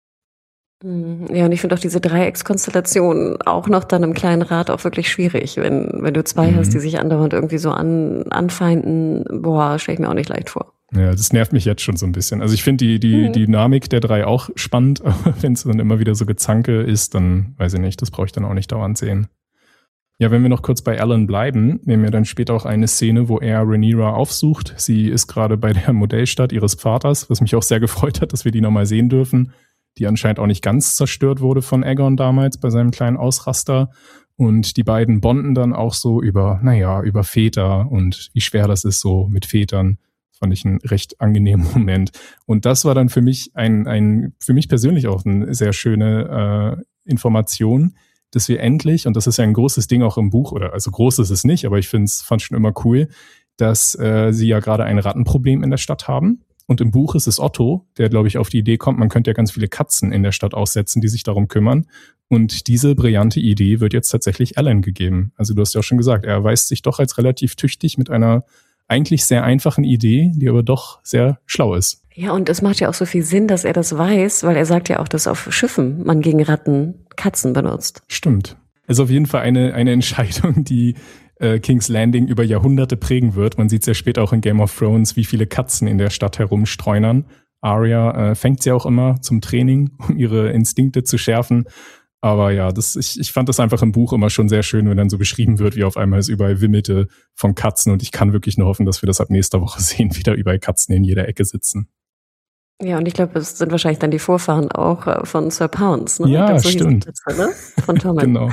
Ja, und ich finde auch diese Dreieckskonstellation auch noch dann im kleinen Rat auch wirklich schwierig, wenn, wenn du zwei mhm. hast, die sich andauernd irgendwie so an, anfeinden, boah, stelle ich mir auch nicht leicht vor.
Ja, das nervt mich jetzt schon so ein bisschen. Also ich finde die, die, mhm. die Dynamik der drei auch spannend, aber wenn es dann immer wieder so Gezanke ist, dann weiß ich nicht, das brauche ich dann auch nicht dauernd sehen. Ja, wenn wir noch kurz bei Alan bleiben, nehmen wir dann später auch eine Szene, wo er Rhaenyra aufsucht. Sie ist gerade bei der Modellstadt ihres Vaters, was mich auch sehr gefreut hat, dass wir die nochmal sehen dürfen, die anscheinend auch nicht ganz zerstört wurde von Aegon damals bei seinem kleinen Ausraster. Und die beiden bonden dann auch so über, naja, über Väter und wie schwer das ist so mit Vätern. Fand ich einen recht angenehmen Moment. Und das war dann für mich ein, ein für mich persönlich auch eine sehr schöne äh, Information, dass wir endlich, und das ist ja ein großes Ding auch im Buch, oder also groß ist es nicht, aber ich finde es fand schon immer cool, dass äh, sie ja gerade ein Rattenproblem in der Stadt haben. Und im Buch ist es Otto, der, glaube ich, auf die Idee kommt, man könnte ja ganz viele Katzen in der Stadt aussetzen, die sich darum kümmern. Und diese brillante Idee wird jetzt tatsächlich Alan gegeben. Also du hast ja auch schon gesagt, er erweist sich doch als relativ tüchtig mit einer eigentlich sehr einfachen Idee, die aber doch sehr schlau ist.
Ja, und es macht ja auch so viel Sinn, dass er das weiß, weil er sagt ja auch, dass auf Schiffen man gegen Ratten Katzen benutzt.
Stimmt. Also auf jeden Fall eine, eine Entscheidung, die äh, King's Landing über Jahrhunderte prägen wird. Man sieht es ja später auch in Game of Thrones, wie viele Katzen in der Stadt herumstreunern. Arya äh, fängt sie auch immer zum Training, um ihre Instinkte zu schärfen. Aber ja, das, ich, ich fand das einfach im Buch immer schon sehr schön, wenn dann so beschrieben wird, wie auf einmal es überall wimmelte von Katzen. Und ich kann wirklich nur hoffen, dass wir das ab nächster Woche sehen, wieder überall Katzen in jeder Ecke sitzen.
Ja, und ich glaube, es sind wahrscheinlich dann die Vorfahren auch von Sir Pounce, ne?
Ja, so stimmt.
Plätze, ne? Von Tommen.
Genau.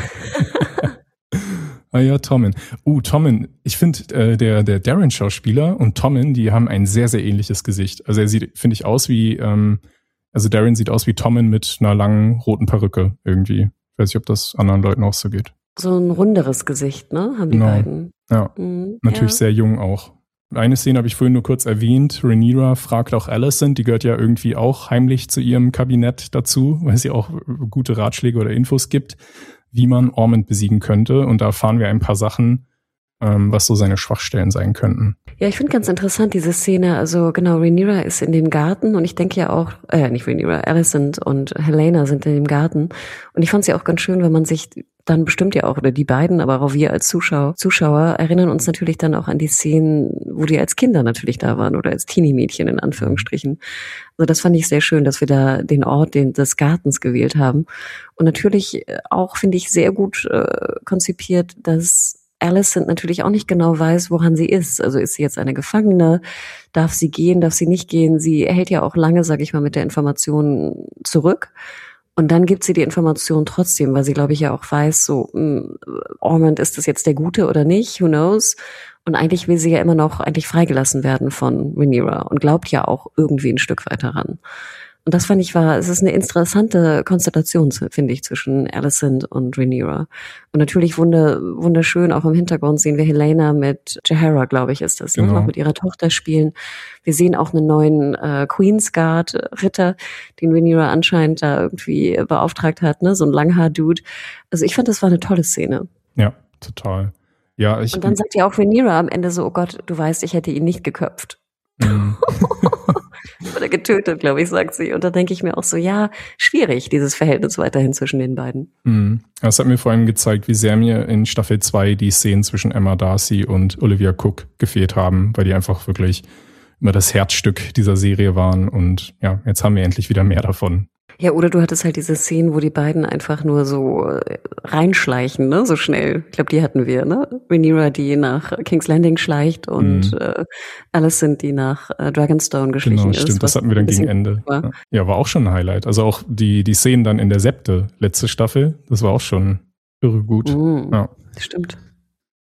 Ah ja, Tommen. Uh, Tommen. Ich finde, äh, der, der Darren-Schauspieler und Tommen, die haben ein sehr, sehr ähnliches Gesicht. Also er sieht, finde ich, aus wie, ähm, also Darren sieht aus wie Tommen mit einer langen roten Perücke irgendwie. Ich weiß nicht, ob das anderen Leuten auch so geht.
So ein runderes Gesicht, ne? Haben die
genau.
beiden.
Ja, mhm, natürlich ja. Sehr jung auch. Eine Szene habe ich vorhin nur kurz erwähnt. Rhaenyra fragt auch Alicent, die gehört ja irgendwie auch heimlich zu ihrem Kabinett dazu, weil sie auch gute Ratschläge oder Infos gibt, wie man Ormond besiegen könnte. Und da erfahren wir ein paar Sachen, ähm, was so seine Schwachstellen sein könnten.
Ja, ich finde ganz interessant diese Szene. Also genau, Rhaenyra ist in dem Garten und ich denke ja auch, äh, nicht Rhaenyra, Alicent und Helaena sind in dem Garten. Und ich fand es ja auch ganz schön, wenn man sich dann bestimmt ja auch, oder die beiden, aber auch wir als Zuschauer, Zuschauer erinnern uns natürlich dann auch an die Szenen, wo die als Kinder natürlich da waren oder als Teenie-Mädchen in Anführungsstrichen. Also das fand ich sehr schön, dass wir da den Ort den, des Gartens gewählt haben. Und natürlich auch, finde ich, sehr gut äh, konzipiert, dass Alicent natürlich auch nicht genau weiß, woran sie ist. Also ist sie jetzt eine Gefangene? Darf sie gehen? Darf sie nicht gehen? Sie hält ja auch lange, sag ich mal, mit der Information zurück. Und dann gibt sie die Information trotzdem, weil sie, glaube ich, ja auch weiß, so, mh, Ormond, ist das jetzt der Gute oder nicht? Who knows? Und eigentlich will sie ja immer noch eigentlich freigelassen werden von Rhaenyra und glaubt ja auch irgendwie ein Stück weiter ran. Und das fand ich war, es ist eine interessante Konstellation, finde ich, zwischen Alicent und Rhaenyra. Und natürlich wunder, wunderschön, auch im Hintergrund sehen wir Helaena mit Jaehaera, glaube ich, ist das, genau. ne? Noch mit ihrer Tochter spielen. Wir sehen auch einen neuen äh, Queensguard-Ritter, den Rhaenyra anscheinend da irgendwie beauftragt hat, ne? So ein Langhaar-Dude. Also ich fand, das war eine tolle Szene.
Ja, total. Ja, ich,
und dann sagt ja auch Rhaenyra am Ende so, oh Gott, du weißt, ich hätte ihn nicht geköpft. Mm. Oder getötet, glaube ich, sagt sie. Und da denke ich mir auch so, ja, schwierig, dieses Verhältnis weiterhin zwischen den beiden.
Mm. Das hat mir vor allem gezeigt, wie sehr mir in Staffel zwei die Szenen zwischen Emma Darcy und Olivia Cook gefehlt haben, weil die einfach wirklich immer das Herzstück dieser Serie waren. Und ja, jetzt haben wir endlich wieder mehr davon.
Ja, oder du hattest halt diese Szenen, wo die beiden einfach nur so reinschleichen, ne, so schnell. Ich glaube, die hatten wir, ne? Rhaenyra, die nach King's Landing schleicht und mhm. äh, Alicent, die nach äh, Dragonstone geschlichen
genau,
ist.
Genau, stimmt, das hatten wir dann gegen Ende. War. Ja, war auch schon ein Highlight. Also auch die die Szenen dann in der Septe, letzte Staffel, das war auch schon irre gut.
Mhm,
ja.
Stimmt.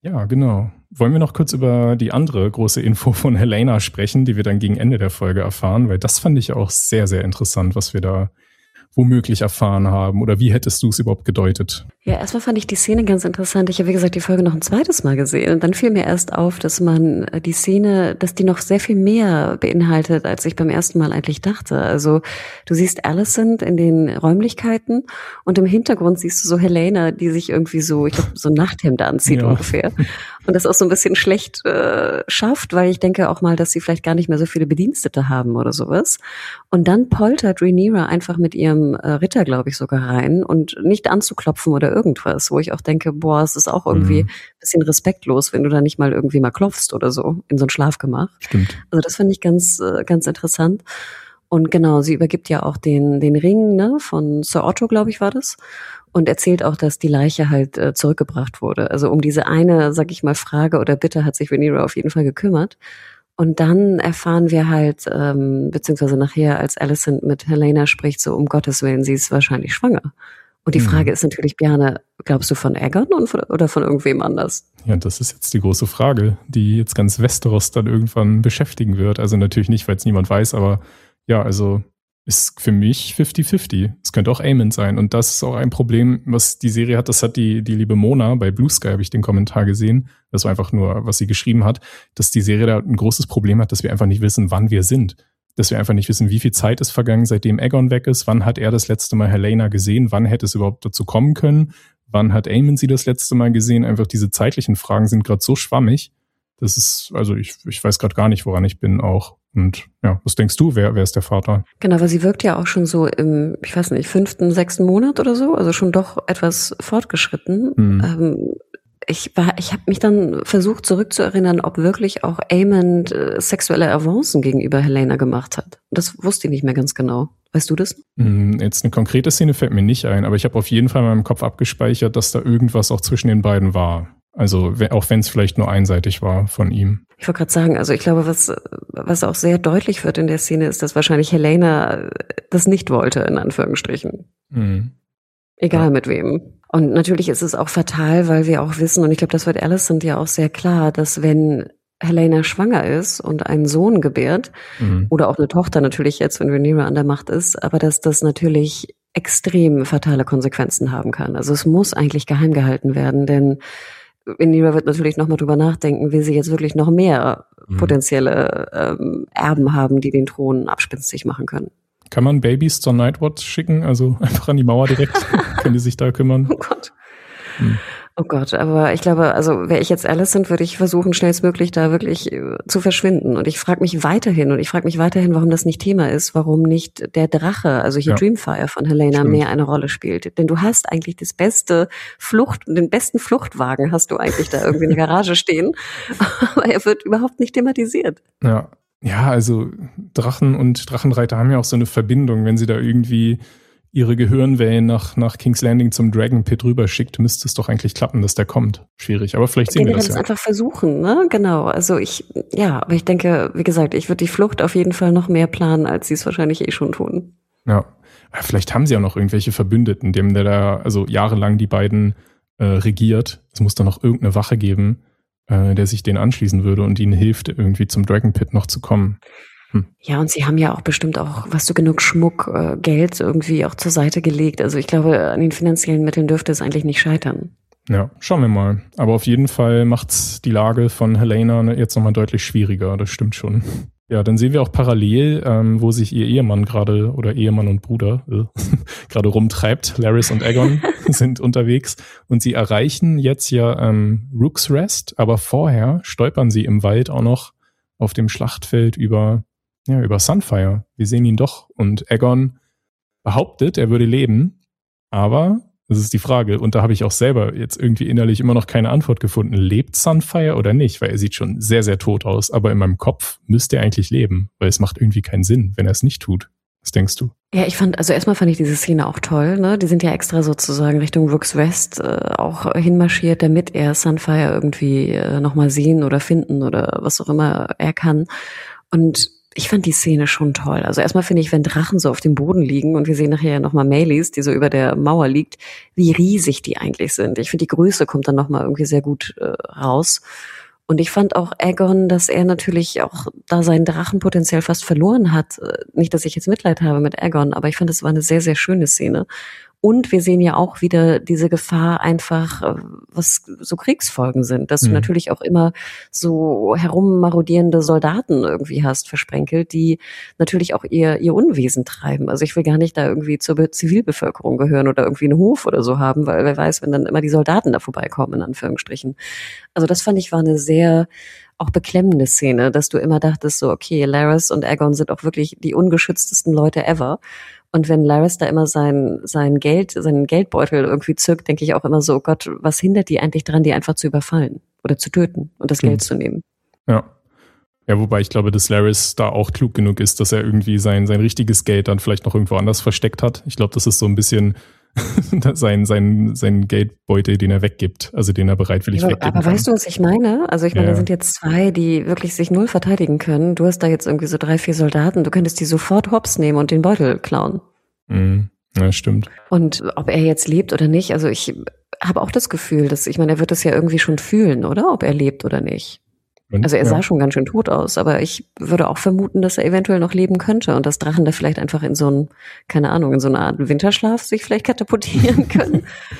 Ja, genau. Wollen wir noch kurz über die andere große Info von Helena sprechen, die wir dann gegen Ende der Folge erfahren? Weil das fand ich auch sehr, sehr interessant, was wir da womöglich erfahren haben. Oder wie hättest du es überhaupt gedeutet?
Ja, erstmal fand ich die Szene ganz interessant. Ich habe, wie gesagt, die Folge noch ein zweites Mal gesehen. Und dann fiel mir erst auf, dass man die Szene, dass die noch sehr viel mehr beinhaltet, als ich beim ersten Mal eigentlich dachte. Also du siehst Alicent in den Räumlichkeiten und im Hintergrund siehst du so Helena, die sich irgendwie so, ich glaube, so ein Nachthemd anzieht ja. ungefähr. Und das auch so ein bisschen schlecht äh, schafft, weil ich denke auch mal, dass sie vielleicht gar nicht mehr so viele Bedienstete haben oder sowas. Und dann poltert Rhaenyra einfach mit ihrem äh, Ritter, glaube ich, sogar rein und nicht anzuklopfen oder irgendwas, wo ich auch denke, boah, es ist auch irgendwie ein mhm. bisschen respektlos, wenn du da nicht mal irgendwie mal klopfst oder so in so ein Schlafgemach.
Stimmt.
Also das finde ich ganz, ganz interessant. Und genau, sie übergibt ja auch den, den Ring, ne, von Sir Otto, glaube ich, war das. Und erzählt auch, dass die Leiche halt äh, zurückgebracht wurde. Also um diese eine, sag ich mal, Frage oder Bitte hat sich Rhaenyra auf jeden Fall gekümmert. Und dann erfahren wir halt, ähm, beziehungsweise nachher, als Alicent mit Helena spricht, so um Gottes Willen, sie ist wahrscheinlich schwanger. Und die Frage ist natürlich, Bjarne, glaubst du von Aegon oder von irgendwem anders?
Ja, das ist jetzt die große Frage, die jetzt ganz Westeros dann irgendwann beschäftigen wird. Also natürlich nicht, weil es niemand weiß, aber ja, also ist für mich fifty fifty. Es könnte auch Aemond sein. Und das ist auch ein Problem, was die Serie hat. Das hat die, die liebe Mona bei Blue Sky, habe ich den Kommentar gesehen. Das war einfach nur, was sie geschrieben hat, dass die Serie da ein großes Problem hat, dass wir einfach nicht wissen, wann wir sind. Dass wir einfach nicht wissen, wie viel Zeit ist vergangen, seitdem Aegon weg ist. Wann hat er das letzte Mal Helena gesehen? Wann hätte es überhaupt dazu kommen können? Wann hat Aemond sie das letzte Mal gesehen? Einfach diese zeitlichen Fragen sind gerade so schwammig. Das ist, also ich, ich weiß gerade gar nicht, woran ich bin auch. Und ja, was denkst du, wer, wer ist der Vater?
Genau, weil sie wirkt ja auch schon so im, ich weiß nicht, fünften, sechsten Monat oder so, also schon doch etwas fortgeschritten. Mhm. Ähm, Ich war, ich habe mich dann versucht zurückzuerinnern, ob wirklich auch Aemond äh, sexuelle Avancen gegenüber Helena gemacht hat. Das wusste ich nicht mehr ganz genau. Weißt du das?
Jetzt eine konkrete Szene fällt mir nicht ein, aber ich habe auf jeden Fall in meinem Kopf abgespeichert, dass da irgendwas auch zwischen den beiden war. Also auch wenn es vielleicht nur einseitig war von ihm.
Ich wollte gerade sagen, also ich glaube, was was auch sehr deutlich wird in der Szene, ist, dass wahrscheinlich Helena das nicht wollte, in Anführungsstrichen. Mhm. Egal ja. mit wem. Und natürlich ist es auch fatal, weil wir auch wissen, und ich glaube, das wird Alicent ja auch sehr klar, dass wenn Helena schwanger ist und einen Sohn gebärt, mhm. oder auch eine Tochter natürlich jetzt, wenn Rhaenyra an der Macht ist, aber dass das natürlich extrem fatale Konsequenzen haben kann. Also es muss eigentlich geheim gehalten werden, denn Rhaenyra wird natürlich nochmal drüber nachdenken, will sie jetzt wirklich noch mehr mhm. potenzielle ähm, Erben haben, die den Thron abspenstig machen können.
Kann man Babys zur Nightwatch schicken? Also einfach an die Mauer direkt? Können die sich da kümmern?
Oh Gott. Hm. Oh Gott, aber ich glaube, also wäre ich jetzt Alicent, würde ich versuchen, schnellstmöglich da wirklich äh, zu verschwinden. Und ich frage mich weiterhin, und ich frage mich weiterhin, warum das nicht Thema ist, warum nicht der Drache, also hier ja. Dreamfire von Helena, Stimmt. mehr eine Rolle spielt. Denn du hast eigentlich das beste Flucht, den besten Fluchtwagen hast du eigentlich da irgendwie in der Garage stehen. Aber er wird überhaupt nicht thematisiert.
Ja. Ja, also Drachen und Drachenreiter haben ja auch so eine Verbindung. Wenn sie da irgendwie ihre Gehirnwellen nach, nach King's Landing zum Dragon Pit rüberschickt, müsste es doch eigentlich klappen, dass der kommt. Schwierig, aber vielleicht sehen
ja,
wir das
ja.
ja.
einfach versuchen, ne? Genau. Also ich, ja, aber ich denke, wie gesagt, ich würde die Flucht auf jeden Fall noch mehr planen, als sie es wahrscheinlich eh schon tun.
Ja, vielleicht haben sie ja noch irgendwelche Verbündeten, dem der da also jahrelang die beiden äh, regiert. Es muss da noch irgendeine Wache geben, der sich denen anschließen würde und ihnen hilft, irgendwie zum Dragon Pit noch zu kommen. Hm.
Ja, und sie haben ja auch bestimmt auch, weißt du, genug Schmuck, äh, Geld irgendwie auch zur Seite gelegt. Also ich glaube, an den finanziellen Mitteln dürfte es eigentlich nicht scheitern.
Ja, schauen wir mal. Aber auf jeden Fall macht's die Lage von Helena jetzt nochmal deutlich schwieriger, das stimmt schon. Ja, dann sehen wir auch parallel, ähm, wo sich ihr Ehemann gerade, oder Ehemann und Bruder, äh, gerade rumtreibt. Larys und Aegon sind unterwegs und sie erreichen jetzt ja ähm, Rook's Rest, aber vorher stolpern sie im Wald auch noch auf dem Schlachtfeld über, ja, über Sunfire. Wir sehen ihn doch und Aegon behauptet, er würde leben, aber das ist die Frage. Und da habe ich auch selber jetzt irgendwie innerlich immer noch keine Antwort gefunden. Lebt Sunfire oder nicht? Weil er sieht schon sehr, sehr tot aus. Aber in meinem Kopf müsste er eigentlich leben. Weil es macht irgendwie keinen Sinn, wenn er es nicht tut. Was denkst du?
Ja, ich fand, also erstmal fand ich diese Szene auch toll, ne? Die sind ja extra sozusagen Richtung Rook's Rest äh, auch hinmarschiert, damit er Sunfire irgendwie äh, nochmal sehen oder finden oder was auch immer er kann. Und ich fand die Szene schon toll. Also erstmal finde ich, wenn Drachen so auf dem Boden liegen und wir sehen nachher ja nochmal Meleys, die so über der Mauer liegt, wie riesig die eigentlich sind. Ich finde, die Größe kommt dann nochmal irgendwie sehr gut äh, raus. Und ich fand auch Aegon, dass er natürlich auch da seinen Drachen potenziell fast verloren hat. Nicht, dass ich jetzt Mitleid habe mit Aegon, aber ich fand, es war eine sehr, sehr schöne Szene. Und wir sehen ja auch wieder diese Gefahr einfach, was so Kriegsfolgen sind, dass mhm. du natürlich auch immer so herummarodierende Soldaten irgendwie hast, versprenkelt, die natürlich auch ihr ihr Unwesen treiben. Also ich will gar nicht da irgendwie zur Zivilbevölkerung gehören oder irgendwie einen Hof oder so haben, weil wer weiß, wenn dann immer die Soldaten da vorbeikommen, in Anführungsstrichen. Also das fand ich war eine sehr auch beklemmende Szene, dass du immer dachtest so, okay, Larys und Aegon sind auch wirklich die ungeschütztesten Leute ever. Und wenn Larys da immer sein, sein Geld, seinen Geldbeutel irgendwie zückt, denke ich auch immer so, oh Gott, was hindert die eigentlich dran, die einfach zu überfallen oder zu töten und das Stimmt. Geld zu nehmen?
Ja. Ja, wobei ich glaube, dass Larys da auch klug genug ist, dass er irgendwie sein, sein richtiges Geld dann vielleicht noch irgendwo anders versteckt hat. Ich glaube, das ist so ein bisschen sein, sein, sein Geldbeutel, den er weggibt, also den er bereitwillig
ja,
weggeben
aber
kann.
Weißt du, was ich meine? Also ich meine,
ja.
da sind jetzt zwei, die wirklich sich null verteidigen können. Du hast da jetzt irgendwie so drei, vier Soldaten. Du könntest die sofort hops nehmen und den Beutel klauen.
Mhm. Ja, stimmt.
Und ob er jetzt lebt oder nicht, also ich habe auch das Gefühl, dass, ich meine, er wird das ja irgendwie schon fühlen, oder? Ob er lebt oder nicht. Also er sah ja. schon ganz schön tot aus, aber ich würde auch vermuten, dass er eventuell noch leben könnte und dass Drachen da vielleicht einfach in so ein, keine Ahnung, in so eine Art Winterschlaf sich vielleicht katapultieren können.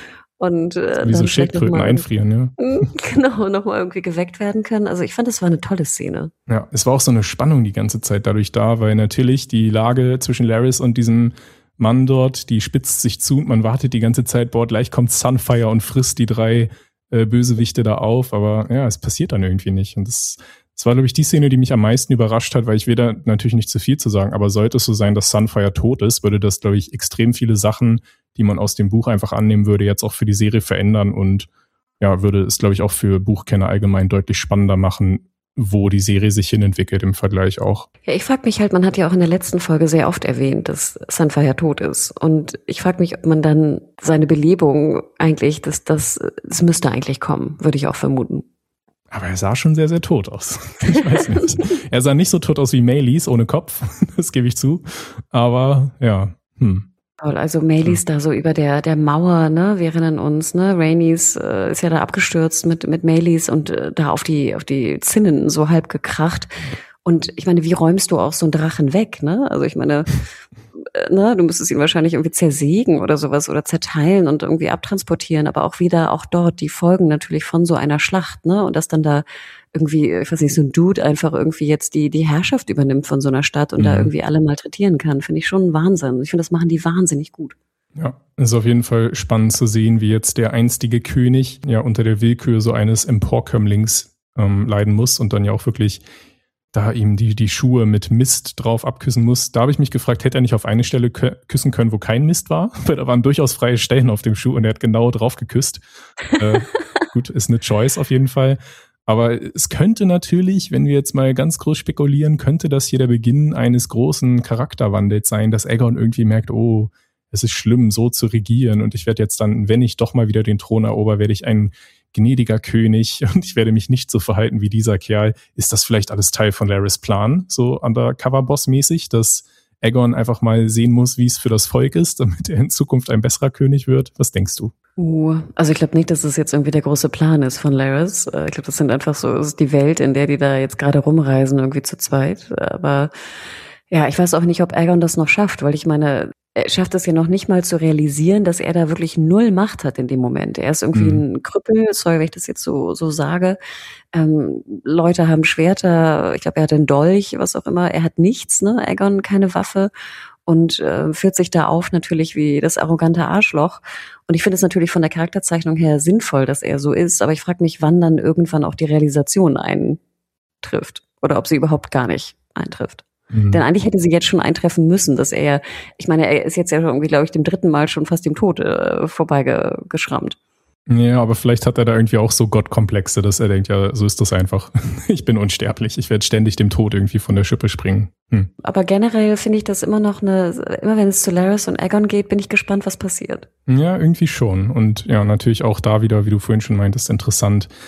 Und äh,
wie
dann
so Schildkröten einfrieren, ja.
Genau, nochmal irgendwie geweckt werden können. Also ich fand, das war eine tolle Szene.
Ja, es war auch so eine Spannung die ganze Zeit dadurch da, weil natürlich die Lage zwischen Larys und diesem Mann dort, die spitzt sich zu und man wartet die ganze Zeit, boah, gleich kommt Sunfire und frisst die drei äh, Bösewichte da auf, aber ja, es passiert dann irgendwie nicht. Und das, das war, glaube ich, die Szene, die mich am meisten überrascht hat, weil ich will da natürlich nicht zu viel zu sagen, aber sollte es so sein, dass Sunfire tot ist, würde das, glaube ich, extrem viele Sachen, die man aus dem Buch einfach annehmen würde, jetzt auch für die Serie verändern und ja, würde es, glaube ich, auch für Buchkenner allgemein deutlich spannender machen, wo die Serie sich hinentwickelt im Vergleich auch.
Ja, ich frage mich halt, man hat ja auch in der letzten Folge sehr oft erwähnt, dass Sunfire tot ist. Und ich frage mich, ob man dann seine Belebung eigentlich, das, das, das müsste eigentlich kommen, würde ich auch vermuten.
Aber er sah schon sehr, sehr tot aus. Ich weiß nicht. Er sah nicht so tot aus wie Meleys ohne Kopf, das gebe ich zu. Aber ja, hm.
Also Meleys da so über der der Mauer, ne, wir erinnern uns, ne, Rhaenys äh, ist ja da abgestürzt mit mit Meleys und äh, da auf die auf die Zinnen so halb gekracht. Und ich meine, wie räumst du auch so einen Drachen weg, ne? Also ich meine, äh, ne, du müsstest ihn wahrscheinlich irgendwie zersägen oder sowas oder zerteilen und irgendwie abtransportieren, aber auch wieder auch dort die Folgen natürlich von so einer Schlacht, ne, und dass dann da irgendwie, ich weiß nicht, so ein Dude einfach irgendwie jetzt die die Herrschaft übernimmt von so einer Stadt und mhm. da irgendwie alle malträtieren kann, finde ich schon ein Wahnsinn. Ich finde, das machen die wahnsinnig gut.
Ja, ist auf jeden Fall spannend zu sehen, wie jetzt der einstige König ja unter der Willkür so eines Emporkömmlings ähm, leiden muss und dann ja auch wirklich da ihm die die Schuhe mit Mist drauf abküssen muss. Da habe ich mich gefragt, hätte er nicht auf eine Stelle kö- küssen können, wo kein Mist war? Weil da waren durchaus freie Stellen auf dem Schuh und er hat genau drauf geküsst. äh, gut, ist eine Choice auf jeden Fall. Aber es könnte natürlich, wenn wir jetzt mal ganz groß spekulieren, könnte das hier der Beginn eines großen Charakterwandels sein, dass Aegon irgendwie merkt, oh, es ist schlimm, so zu regieren und ich werde jetzt dann, wenn ich doch mal wieder den Thron erober, werde ich ein gnädiger König und ich werde mich nicht so verhalten wie dieser Kerl. Ist das vielleicht alles Teil von Larys Plan, so Undercover-Boss-mäßig, dass Aegon einfach mal sehen muss, wie es für das Volk ist, damit er in Zukunft ein besserer König wird? Was denkst du?
Uh, also ich glaube nicht, dass es jetzt irgendwie der große Plan ist von Larys. Ich glaube, das sind einfach so, das ist die Welt, in der die da jetzt gerade rumreisen, irgendwie zu zweit. Aber ja, ich weiß auch nicht, ob Aegon das noch schafft, weil ich meine, er schafft es ja noch nicht mal zu realisieren, dass er da wirklich null Macht hat in dem Moment. Er ist irgendwie mhm. ein Krüppel, sorry, wenn ich das jetzt so so sage. Ähm, Leute haben Schwerter, ich glaube, er hat einen Dolch, was auch immer. Er hat nichts, ne? Aegon, keine Waffe. Und äh, führt sich da auf natürlich wie das arrogante Arschloch. Und ich finde es natürlich von der Charakterzeichnung her sinnvoll, dass er so ist. Aber ich frage mich, wann dann irgendwann auch die Realisation eintrifft. Oder ob sie überhaupt gar nicht eintrifft. Mhm. Denn eigentlich hätte sie jetzt schon eintreffen müssen, dass er, ich meine, er ist jetzt ja irgendwie, glaube ich, dem dritten Mal schon fast dem Tod äh, vorbeigeschrammt.
Ja, aber vielleicht hat er da irgendwie auch so Gottkomplexe, dass er denkt, ja, so ist das einfach. Ich bin unsterblich, ich werde ständig dem Tod irgendwie von der Schippe springen. Hm.
Aber generell finde ich das immer noch eine, immer wenn es zu Larys und Aegon geht, bin ich gespannt, was passiert.
Ja, irgendwie schon. Und ja, natürlich auch da wieder, wie du vorhin schon meintest, interessant,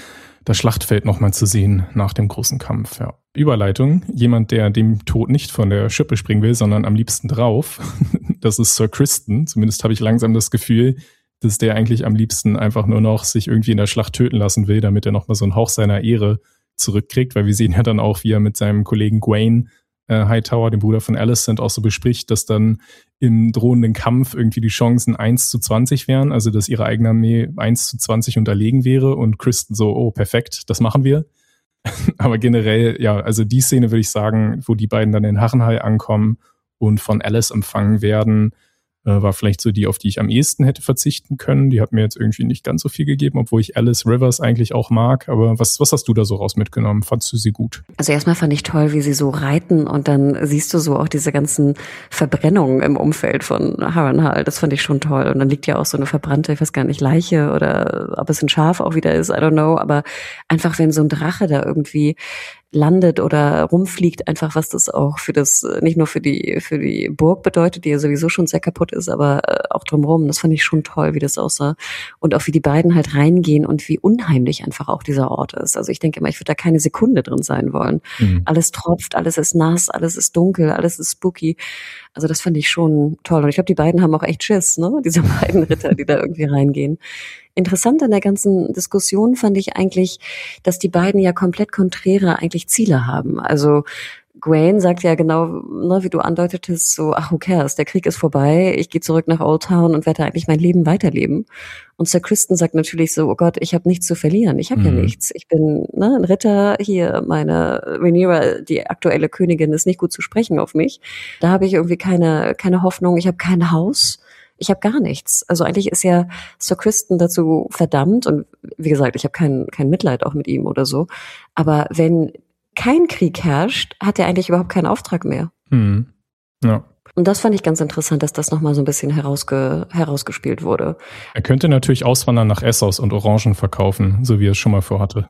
das Schlachtfeld nochmal zu sehen nach dem großen Kampf. Ja. Überleitung, jemand, der dem Tod nicht von der Schippe springen will, sondern am liebsten drauf, das ist Sir Criston. Zumindest habe ich langsam das Gefühl, dass der eigentlich am liebsten einfach nur noch sich irgendwie in der Schlacht töten lassen will, damit er nochmal so einen Hauch seiner Ehre zurückkriegt, weil wir sehen ja dann auch, wie er mit seinem Kollegen Gwaine äh, Hightower, dem Bruder von Alicent, auch so bespricht, dass dann im drohenden Kampf irgendwie die Chancen eins zu zwanzig wären, also dass ihre eigene Armee eins zu zwanzig unterlegen wäre und Criston so, oh perfekt, das machen wir. Aber generell, ja, also die Szene würde ich sagen, wo die beiden dann in Harrenhal ankommen und von Alice empfangen werden, war vielleicht so die, auf die ich am ehesten hätte verzichten können. Die hat mir jetzt irgendwie nicht ganz so viel gegeben, obwohl ich Alice Rivers eigentlich auch mag. Aber was, was hast du da so raus mitgenommen? Fandst du sie gut?
Also erstmal fand ich toll, wie sie so reiten und dann siehst du so auch diese ganzen Verbrennungen im Umfeld von Harrenhal. Das fand ich schon toll. Und dann liegt ja auch so eine verbrannte, ich weiß gar nicht, Leiche oder ob es ein Schaf auch wieder ist, I don't know. Aber einfach, wenn so ein Drache da irgendwie landet oder rumfliegt, einfach was das auch für das, nicht nur für die für die Burg bedeutet, die ja sowieso schon sehr kaputt ist, aber auch drumherum. Das fand ich schon toll, wie das aussah. Und auch wie die beiden halt reingehen und wie unheimlich einfach auch dieser Ort ist. Also ich denke immer, ich würde da keine Sekunde drin sein wollen. Mhm. Alles tropft, alles ist nass, alles ist dunkel, alles ist spooky. Also das fand ich schon toll. Und ich glaube, die beiden haben auch echt Schiss, ne? Diese beiden Ritter, die da irgendwie reingehen. Interessant an der ganzen Diskussion fand ich eigentlich, dass die beiden ja komplett konträre eigentlich Ziele haben. Also Gwaine sagt ja genau, ne, wie du andeutetest, so, ach, who cares, der Krieg ist vorbei, ich gehe zurück nach Old Town und werde eigentlich mein Leben weiterleben. Und Sir Criston sagt natürlich so, oh Gott, ich habe nichts zu verlieren, ich habe mhm. ja nichts. Ich bin ne, ein Ritter, hier meine Rhaenyra, die aktuelle Königin, ist nicht gut zu sprechen auf mich. Da habe ich irgendwie keine keine Hoffnung, ich habe kein Haus. Ich habe gar nichts. Also eigentlich ist ja Sir Criston dazu verdammt und wie gesagt, ich habe kein kein Mitleid auch mit ihm oder so. Aber wenn kein Krieg herrscht, hat er eigentlich überhaupt keinen Auftrag mehr.
Hm. Ja.
Und das fand ich ganz interessant, dass das nochmal so ein bisschen herausge, herausgespielt wurde.
Er könnte natürlich auswandern nach Essos und Orangen verkaufen, so wie er es schon mal vorhatte.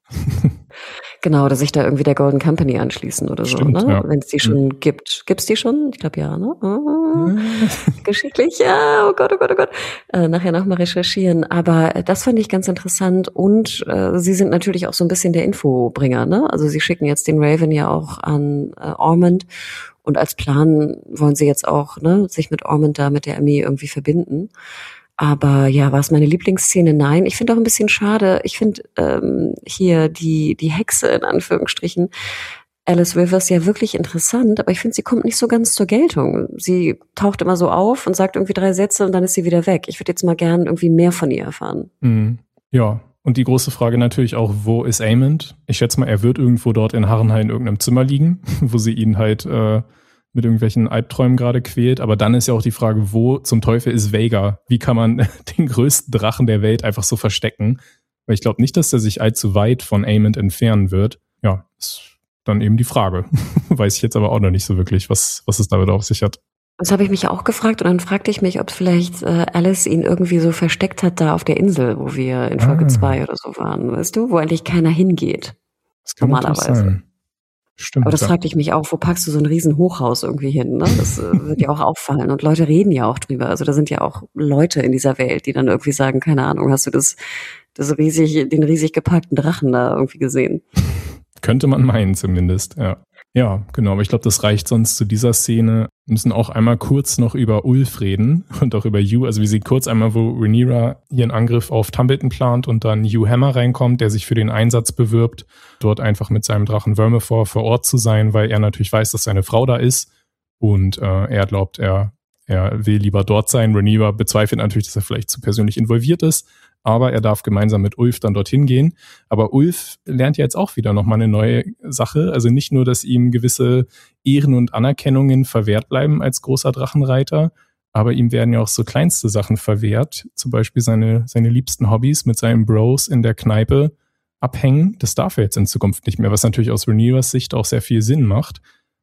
Genau, oder sich da irgendwie der Golden Company anschließen oder
Stimmt,
so, ne?
Ja.
Wenn es die schon mhm. gibt. Gibt's die schon? Ich glaube ja, ne? Oh, geschicklich, ja, oh Gott, oh Gott, oh Gott. Äh, nachher nochmal recherchieren. Aber äh, das fand ich ganz interessant. Und äh, sie sind natürlich auch so ein bisschen der Infobringer, ne? Also sie schicken jetzt den Raven ja auch an äh, Ormond. Und als Plan wollen sie jetzt auch ne, sich mit Ormond da, mit der Armee irgendwie verbinden. Aber ja, war es meine Lieblingsszene? Nein. Ich finde auch ein bisschen schade. Ich finde ähm, hier die die Hexe in Anführungsstrichen, Alice Rivers, ja wirklich interessant. Aber ich finde, sie kommt nicht so ganz zur Geltung. Sie taucht immer so auf und sagt irgendwie drei Sätze und dann ist sie wieder weg. Ich würde jetzt mal gern irgendwie mehr von ihr erfahren.
Mhm. Ja. Und die große Frage natürlich auch, wo ist Aemond? Ich schätze mal, er wird irgendwo dort in Harrenhal in irgendeinem Zimmer liegen, wo sie ihn halt äh, mit irgendwelchen Albträumen gerade quält. Aber dann ist ja auch die Frage, wo zum Teufel ist Vhagar? Wie kann man den größten Drachen der Welt einfach so verstecken? Weil ich glaube nicht, dass er sich allzu weit von Aemond entfernen wird. Ja, ist dann eben die Frage. Weiß ich jetzt aber auch noch nicht so wirklich, was, was es damit auf sich hat.
Das habe ich mich auch gefragt und dann fragte ich mich, ob vielleicht äh, Alice ihn irgendwie so versteckt hat da auf der Insel, wo wir in Folge zwei ah. oder so waren, weißt du, wo eigentlich keiner hingeht.
Das kann normalerweise. Sein. Stimmt.
Aber das
ja.
fragte ich mich auch, wo packst du so ein riesen Hochhaus irgendwie hin? Ne? Das äh, wird ja auch auffallen und Leute reden ja auch drüber. Also da sind ja auch Leute in dieser Welt, die dann irgendwie sagen, keine Ahnung, hast du das, das riesig, den riesig gepackten Drachen da irgendwie gesehen?
Könnte man meinen zumindest, ja. Ja, genau, aber ich glaube, das reicht sonst zu dieser Szene. Wir müssen auch einmal kurz noch über Ulf reden und auch über Hugh. Also wir sehen kurz einmal, wo Rhaenyra ihren Angriff auf Tumbleton plant und dann Hugh Hammer reinkommt, der sich für den Einsatz bewirbt, dort einfach mit seinem Drachen Vermithor vor Ort zu sein, weil er natürlich weiß, dass seine Frau da ist und äh, er glaubt, er, er will lieber dort sein. Rhaenyra bezweifelt natürlich, dass er vielleicht zu persönlich involviert ist, aber er darf gemeinsam mit Ulf dann dorthin gehen. Aber Ulf lernt ja jetzt auch wieder nochmal eine neue Sache. Also nicht nur, dass ihm gewisse Ehren und Anerkennungen verwehrt bleiben als großer Drachenreiter, aber ihm werden ja auch so kleinste Sachen verwehrt. Zum Beispiel seine, seine liebsten Hobbys mit seinen Bros in der Kneipe abhängen. Das darf er jetzt in Zukunft nicht mehr, was natürlich aus Rhaenyras Sicht auch sehr viel Sinn macht.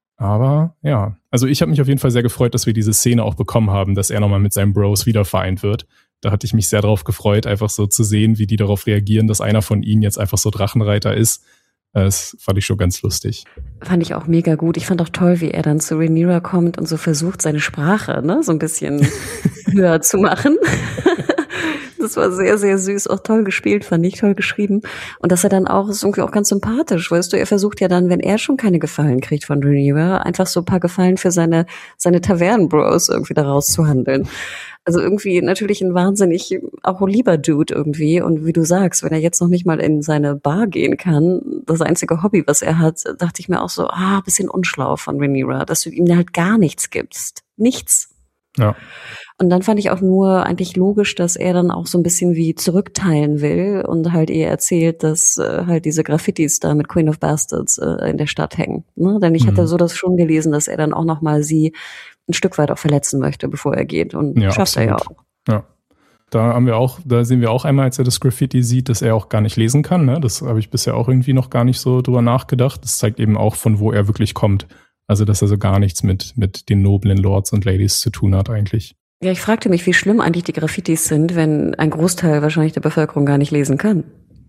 Aber ja, also ich habe mich auf jeden Fall sehr gefreut, dass wir diese Szene auch bekommen haben, dass er nochmal mit seinen Bros wieder vereint wird. Da hatte ich mich sehr drauf gefreut, einfach so zu sehen, wie die darauf reagieren, dass einer von ihnen jetzt einfach so Drachenreiter ist. Das fand ich schon ganz lustig.
Fand ich auch mega gut. Ich fand auch toll, wie er dann zu Rhaenyra kommt und so versucht, seine Sprache ne, so ein bisschen höher zu machen. Das war sehr, sehr süß, auch toll gespielt, fand ich, toll geschrieben. Und dass er dann auch, ist irgendwie auch ganz sympathisch, weißt du, er versucht ja dann, wenn er schon keine Gefallen kriegt von Rhaenyra, einfach so ein paar Gefallen für seine, seine Tavernenbros irgendwie daraus zu handeln. Also irgendwie natürlich ein wahnsinnig auch lieber Dude irgendwie. Und wie du sagst, wenn er jetzt noch nicht mal in seine Bar gehen kann, das einzige Hobby, was er hat, dachte ich mir auch so, ah, bisschen unschlau von Rhaenyra, dass du ihm halt gar nichts gibst. Nichts.
Ja.
Und dann fand ich auch nur eigentlich logisch, dass er dann auch so ein bisschen wie zurückteilen will und halt ihr erzählt, dass äh, halt diese Graffitis da mit Queen of Bastards äh, in der Stadt hängen. Ne? Denn ich
Mhm.
hatte so das schon gelesen, dass er dann auch noch mal sie ein Stück weit auch verletzen möchte, bevor er geht. Und
Ja,
schafft er ja
absolut.
auch.
Ja. Da haben wir auch, da sehen wir auch einmal, als er das Graffiti sieht, dass er auch gar nicht lesen kann. Ne? Das habe ich bisher auch irgendwie noch gar nicht so drüber nachgedacht. Das zeigt eben auch, von wo er wirklich kommt. Also, dass er so gar nichts mit, mit den noblen Lords und Ladies zu tun hat eigentlich.
Ja, ich fragte mich, wie schlimm eigentlich die Graffitis sind, wenn ein Großteil wahrscheinlich der Bevölkerung gar nicht lesen kann.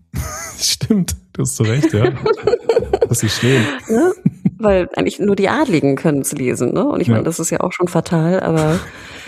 Stimmt, du hast so recht, ja. Das ist schlimm.
Ne? Weil eigentlich nur die Adligen können es lesen, ne? Und ich meine,
Ja.
das ist ja auch schon fatal, aber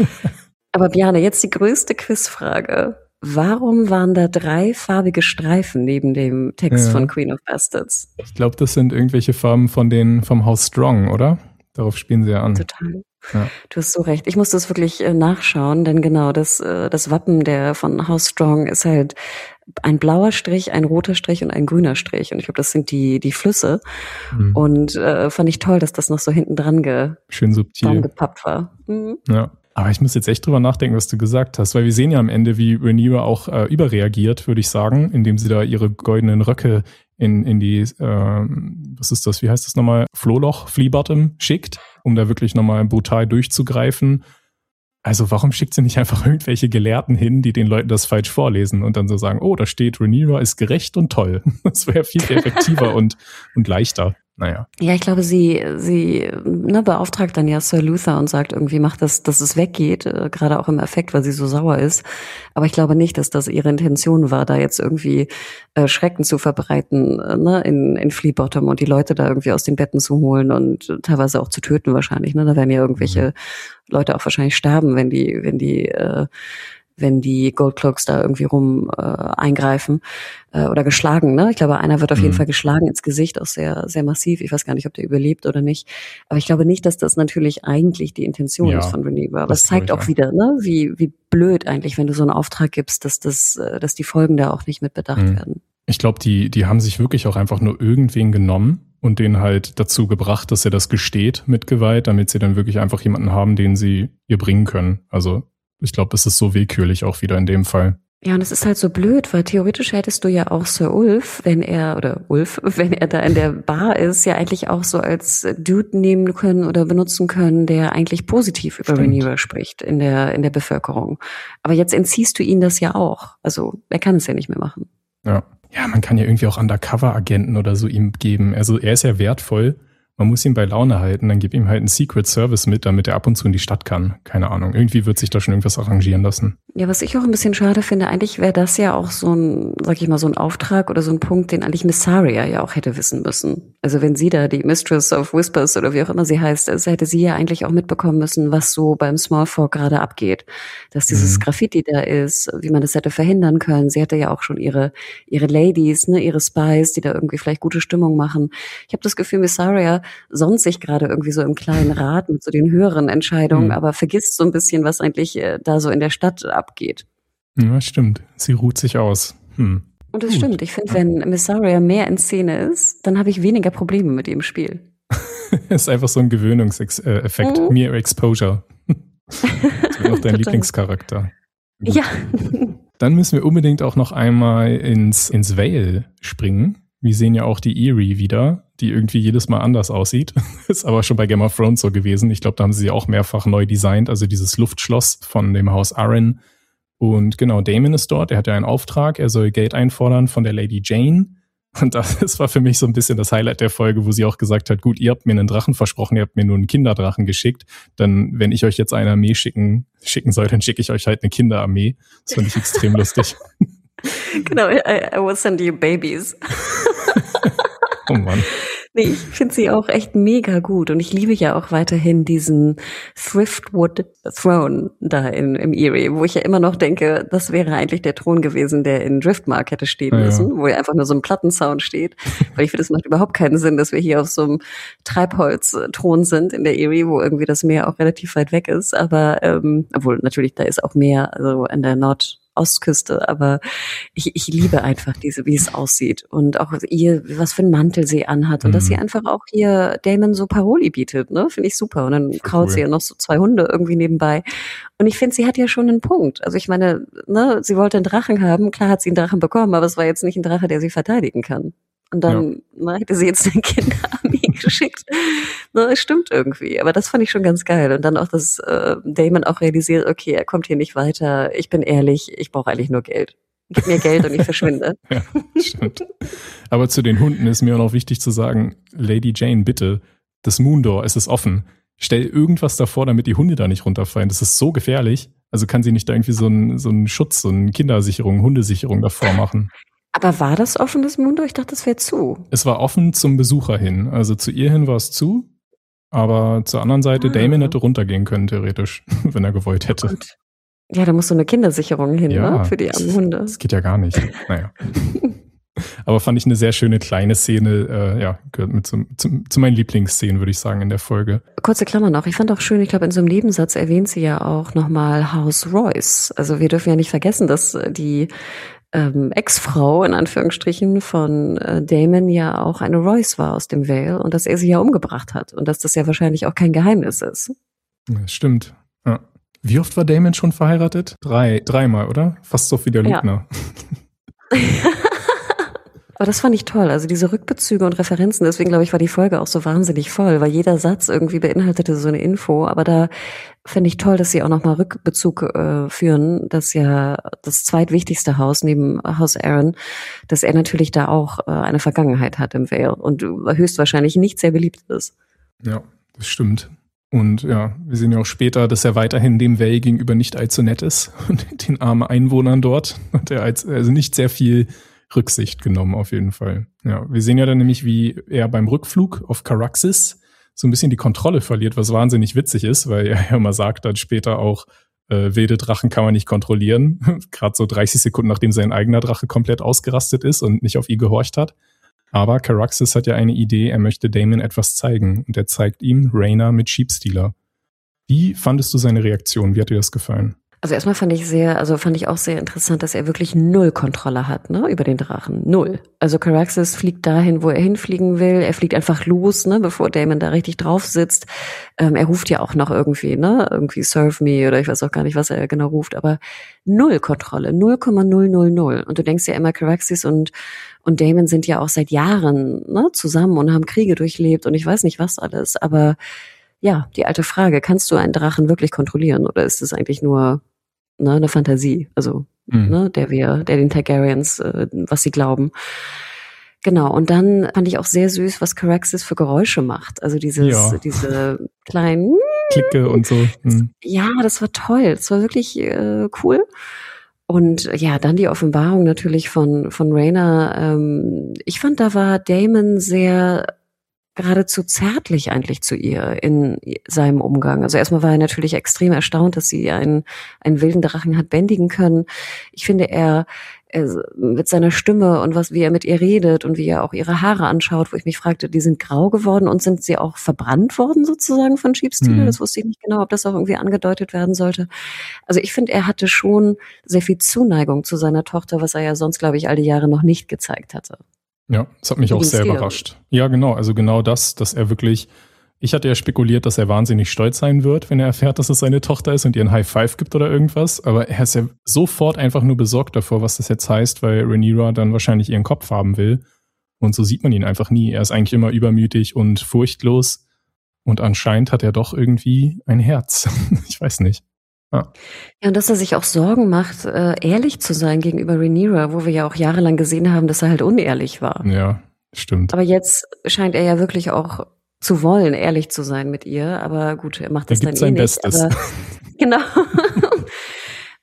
aber Bjarne, jetzt die größte Quizfrage. Warum waren da drei farbige Streifen neben dem Text
Ja.
von Queen of Bastards?
Ich glaube, das sind irgendwelche Farben von den, vom Haus Strong, oder? Darauf spielen sie ja an.
Total.
Ja.
Du hast so recht. Ich musste es wirklich äh, nachschauen, denn genau das, äh, das Wappen der von House Strong ist halt ein blauer Strich, ein roter Strich und ein grüner Strich. Und ich glaube, das sind die die Flüsse.
Mhm.
Und äh, fand ich toll, dass das noch so hinten dran ge,
Schön subtil.
dran gepappt war. Mhm.
Ja. Aber ich muss jetzt echt drüber nachdenken, was du gesagt hast, weil wir sehen ja am Ende, wie Rhaenyra auch äh, überreagiert, würde ich sagen, indem sie da ihre goldenen Röcke in, in die, äh, was ist das, wie heißt das nochmal, Flohloch, Flea Bottom schickt, um da wirklich nochmal brutal durchzugreifen. Also warum schickt sie nicht einfach irgendwelche Gelehrten hin, die den Leuten das falsch vorlesen und dann so sagen, oh, da steht, Rhaenyra ist gerecht und toll. Das wäre viel, viel effektiver und, und leichter. Naja.
Ja, ich glaube, sie sie ne, beauftragt dann ja Sir Luther und sagt irgendwie, macht das, dass es weggeht, äh, gerade auch im Effekt, weil sie so sauer ist. Aber ich glaube nicht, dass das ihre Intention war, da jetzt irgendwie äh, Schrecken zu verbreiten, äh, ne, in, in Flea Bottom und die Leute da irgendwie aus den Betten zu holen und äh, teilweise auch zu töten wahrscheinlich. Ne? Da werden ja irgendwelche mhm. Leute auch wahrscheinlich sterben, wenn die, wenn die äh, wenn die Goldcloaks da irgendwie rum äh, eingreifen äh, oder geschlagen. Ne? Ich glaube, einer wird auf jeden
Mhm.
Fall geschlagen ins Gesicht, auch sehr sehr massiv. Ich weiß gar nicht, ob der überlebt oder nicht. Aber ich glaube nicht, dass das natürlich eigentlich die Intention
Ja,
ist von Rhaenyra. Aber
das
es zeigt
glaube
auch
ich auch.
wieder, ne, wie wie blöd eigentlich, wenn du so einen Auftrag gibst, dass das, äh, dass die Folgen da auch nicht mit bedacht
Mhm.
werden.
Ich glaube, die, die haben sich wirklich auch einfach nur irgendwen genommen und den halt dazu gebracht, dass er das gesteht mit Gewalt, damit sie dann wirklich einfach jemanden haben, den sie ihr bringen können. Also ich glaube, das ist so willkürlich auch wieder in dem Fall.
Ja, und es ist halt so blöd, weil theoretisch hättest du ja auch Sir Ulf, wenn er, oder Ulf, wenn er da in der Bar ist, ja eigentlich auch so als Dude nehmen können oder benutzen können, der eigentlich positiv über
Stimmt.
Rhaenyra spricht in der, in der Bevölkerung. Aber jetzt entziehst du ihn das ja auch. Also, er kann es ja nicht mehr machen.
Ja. Ja, man kann ja irgendwie auch Undercover-Agenten oder so ihm geben. Also er ist ja wertvoll. Man muss ihn bei Laune halten, dann gib ihm halt einen Secret Service mit, damit er ab und zu in die Stadt kann. Keine Ahnung. Irgendwie wird sich da schon irgendwas arrangieren lassen.
Ja, was ich auch ein bisschen schade finde, eigentlich wäre das ja auch so ein, sag ich mal, so ein Auftrag oder so ein Punkt, den eigentlich Mysaria ja auch hätte wissen müssen. Also wenn sie da die Mistress of Whispers oder wie auch immer sie heißt, also hätte sie ja eigentlich auch mitbekommen müssen, was so beim Smallfolk gerade abgeht. Dass dieses
Mhm.
Graffiti da ist, wie man das hätte verhindern können. Sie hatte ja auch schon ihre ihre Ladies, ne, ihre Spies, die da irgendwie vielleicht gute Stimmung machen. Ich habe das Gefühl, Mysaria sonst sich gerade irgendwie so im kleinen Rat mit so den höheren Entscheidungen,
Mhm.
aber vergisst so ein bisschen, was eigentlich äh, da so in der Stadt abgeht.
Ja, stimmt. Sie ruht sich aus. Hm.
Und das
Gut.
stimmt. Ich finde, wenn Mysaria mehr in Szene ist, dann habe ich weniger Probleme mit dem Spiel.
Ist einfach so ein Gewöhnungseffekt.
Mhm.
Mere Exposure. Das wird noch dein
Total.
Lieblingscharakter. Gut.
Ja.
Dann müssen wir unbedingt auch noch einmal ins, ins Vale springen. Wir sehen ja auch die Eyrie wieder, die irgendwie jedes Mal anders aussieht. Ist aber schon bei Game of Thrones so gewesen. Ich glaube, da haben sie sie auch mehrfach neu designt. Also dieses Luftschloss von dem Haus Arryn. Und genau, Daemon ist dort. Er hat ja einen Auftrag. Er soll Geld einfordern von der Lady Jane. Und das war für mich so ein bisschen das Highlight der Folge, wo sie auch gesagt hat, gut, ihr habt mir einen Drachen versprochen, ihr habt mir nur einen Kinderdrachen geschickt. Dann, wenn ich euch jetzt eine Armee schicken, schicken soll, dann schicke ich euch halt eine Kinderarmee. Das fand ich extrem lustig.
Genau, I, I will send you babies.
Oh Mann.
Nee, ich finde sie auch echt mega gut und ich liebe ja auch weiterhin diesen Thriftwood Throne da in, im Erie, wo ich ja immer noch denke, das wäre eigentlich der Thron gewesen, der in Driftmark hätte stehen
Ja, ja.
müssen, wo ja einfach nur so ein Plattensound steht. Weil ich finde, es macht überhaupt keinen Sinn, dass wir hier auf so einem Treibholzthron sind in der Erie, wo irgendwie das Meer auch relativ weit weg ist. Aber ähm, obwohl natürlich da ist auch Meer, also an der Nord Ostküste, aber ich, ich liebe einfach diese, wie es aussieht und auch ihr, was für einen Mantel sie anhat und
Mhm.
dass sie einfach auch hier Damon so Paroli bietet, ne, finde ich super und dann kraut
cool.
sie ja noch so zwei Hunde irgendwie nebenbei und ich finde, sie hat ja schon einen Punkt, also ich meine, ne, sie wollte einen Drachen haben, klar hat sie einen Drachen bekommen, aber es war jetzt nicht ein Drache, der sie verteidigen kann. Und dann ja. ne, hätte sie jetzt eine Kinderarmee geschickt. Ne, es stimmt irgendwie. Aber das fand ich schon ganz geil. Und dann auch, dass äh, Damon auch realisiert, okay, er kommt hier nicht weiter. Ich bin ehrlich, ich brauche eigentlich nur Geld. Gib mir Geld und ich verschwinde.
Ja, stimmt. Aber zu den Hunden ist mir auch noch wichtig zu sagen, Lady Jane, bitte, das Moondoor, es ist offen. Stell irgendwas davor, damit die Hunde da nicht runterfallen. Das ist so gefährlich. Also kann sie nicht da irgendwie so einen so einen Schutz, so eine Kindersicherung, Hundesicherung davor machen.
Aber war das offen, das Moondoor? Ich dachte, das wäre zu.
Es war offen zum Besucher hin. Also zu ihr hin war es zu, aber zur anderen Seite,
Ah.
Damon hätte runtergehen können, theoretisch, wenn er gewollt hätte.
Gut. Ja, da muss so eine Kindersicherung hin,
Ja,
ne? Für die armen Hunde.
Das geht ja gar nicht. Naja. Aber fand ich eine sehr schöne kleine Szene, äh, ja, gehört mit zum, zum, zu meinen Lieblingsszenen, würde ich sagen, in der Folge.
Kurze Klammer noch. Ich fand auch schön, ich glaube, in so einem Nebensatz erwähnt sie ja auch nochmal Haus Royce. Also wir dürfen ja nicht vergessen, dass die ähm, Ex-Frau, in Anführungsstrichen, von äh, Damon ja auch eine Royce war aus dem Vale und dass er sie ja umgebracht hat und dass das ja wahrscheinlich auch kein Geheimnis ist.
Ja, stimmt. Ja. Wie oft war Damon schon verheiratet? Drei, dreimal, oder? Fast so wie der Lugner.
Ja. Aber das fand ich toll, also diese Rückbezüge und Referenzen, deswegen glaube ich, war die Folge auch so wahnsinnig voll, weil jeder Satz irgendwie beinhaltete so eine Info, aber da finde ich toll, dass sie auch nochmal Rückbezug äh, führen, dass ja das zweitwichtigste Haus neben Haus Aaron, dass er natürlich da auch äh, eine Vergangenheit hat im Vale und höchstwahrscheinlich nicht sehr beliebt ist.
Ja, das stimmt. Und ja, wir sehen ja auch später, dass er weiterhin dem Vale gegenüber nicht allzu nett ist und den armen Einwohnern dort hat er als, also nicht sehr viel Rücksicht genommen, auf jeden Fall. Ja, wir sehen ja dann nämlich, wie er beim Rückflug auf Caraxes so ein bisschen die Kontrolle verliert, was wahnsinnig witzig ist, weil er ja immer sagt dann später auch, äh, wilde Drachen kann man nicht kontrollieren. Gerade so dreißig Sekunden, nachdem sein eigener Drache komplett ausgerastet ist und nicht auf ihn gehorcht hat. Aber Caraxes hat ja eine Idee, er möchte Damon etwas zeigen und er zeigt ihm Rhaena mit Sheepstealer. Wie fandest du seine Reaktion? Wie hat dir das gefallen?
Also erstmal fand ich sehr, also fand ich auch sehr interessant, dass er wirklich null Kontrolle hat, ne, über den Drachen. Null. Also Caraxes fliegt dahin, wo er hinfliegen will. Er fliegt einfach los, ne, bevor Damon da richtig drauf sitzt. Ähm, er ruft ja auch noch irgendwie, ne, irgendwie Serve me oder ich weiß auch gar nicht, was er genau ruft, aber null Kontrolle, null Komma null null null. Und du denkst ja immer, Caraxes und, und Damon sind ja auch seit Jahren, ne, zusammen und haben Kriege durchlebt und ich weiß nicht was alles, aber ja, die alte Frage, kannst du einen Drachen wirklich kontrollieren oder ist es eigentlich nur ne, eine Fantasie, also mhm. ne, der wir, der den Targaryens, äh, was sie glauben. Genau, und dann fand ich auch sehr süß, was Caraxes für Geräusche macht. Also dieses,
ja.
diese kleinen
Klicke und so. Mhm.
Ja, das war toll. Das war wirklich äh, cool. Und ja, dann die Offenbarung natürlich von von Rhaena. Ähm, ich fand, da war Damon sehr geradezu zärtlich eigentlich zu ihr in seinem Umgang. Also erstmal war er natürlich extrem erstaunt, dass sie einen, einen wilden Drachen hat bändigen können. Ich finde, er, er mit seiner Stimme und was, wie er mit ihr redet und wie er auch ihre Haare anschaut, wo ich mich fragte, die sind grau geworden und sind sie auch verbrannt worden sozusagen von Sheepstealer? Mhm. Das wusste ich nicht genau, ob das auch irgendwie angedeutet werden sollte. Also ich finde, er hatte schon sehr viel Zuneigung zu seiner Tochter, was er ja sonst, glaube ich, all die Jahre noch nicht gezeigt hatte.
Ja, das hat mich auch sehr überrascht. Ja, genau, also genau das, dass er wirklich, ich hatte ja spekuliert, dass er wahnsinnig stolz sein wird, wenn er erfährt, dass es seine Tochter ist und ihr ein High Five gibt oder irgendwas, aber er ist ja sofort einfach nur besorgt davor, was das jetzt heißt, weil Rhaenyra dann wahrscheinlich ihren Kopf haben will und so sieht man ihn einfach nie. Er ist eigentlich immer übermütig und furchtlos und anscheinend hat er doch irgendwie ein Herz. Ich weiß nicht.
Ja. ja, und dass er sich auch Sorgen macht, äh, ehrlich zu sein gegenüber Rhaenyra, wo wir ja auch jahrelang gesehen haben, dass er halt unehrlich war.
Ja, stimmt.
Aber jetzt scheint er ja wirklich auch zu wollen, ehrlich zu sein mit ihr. Aber gut, er macht das
er
dann
sein
eh nicht.
Bestes.
Aber, genau.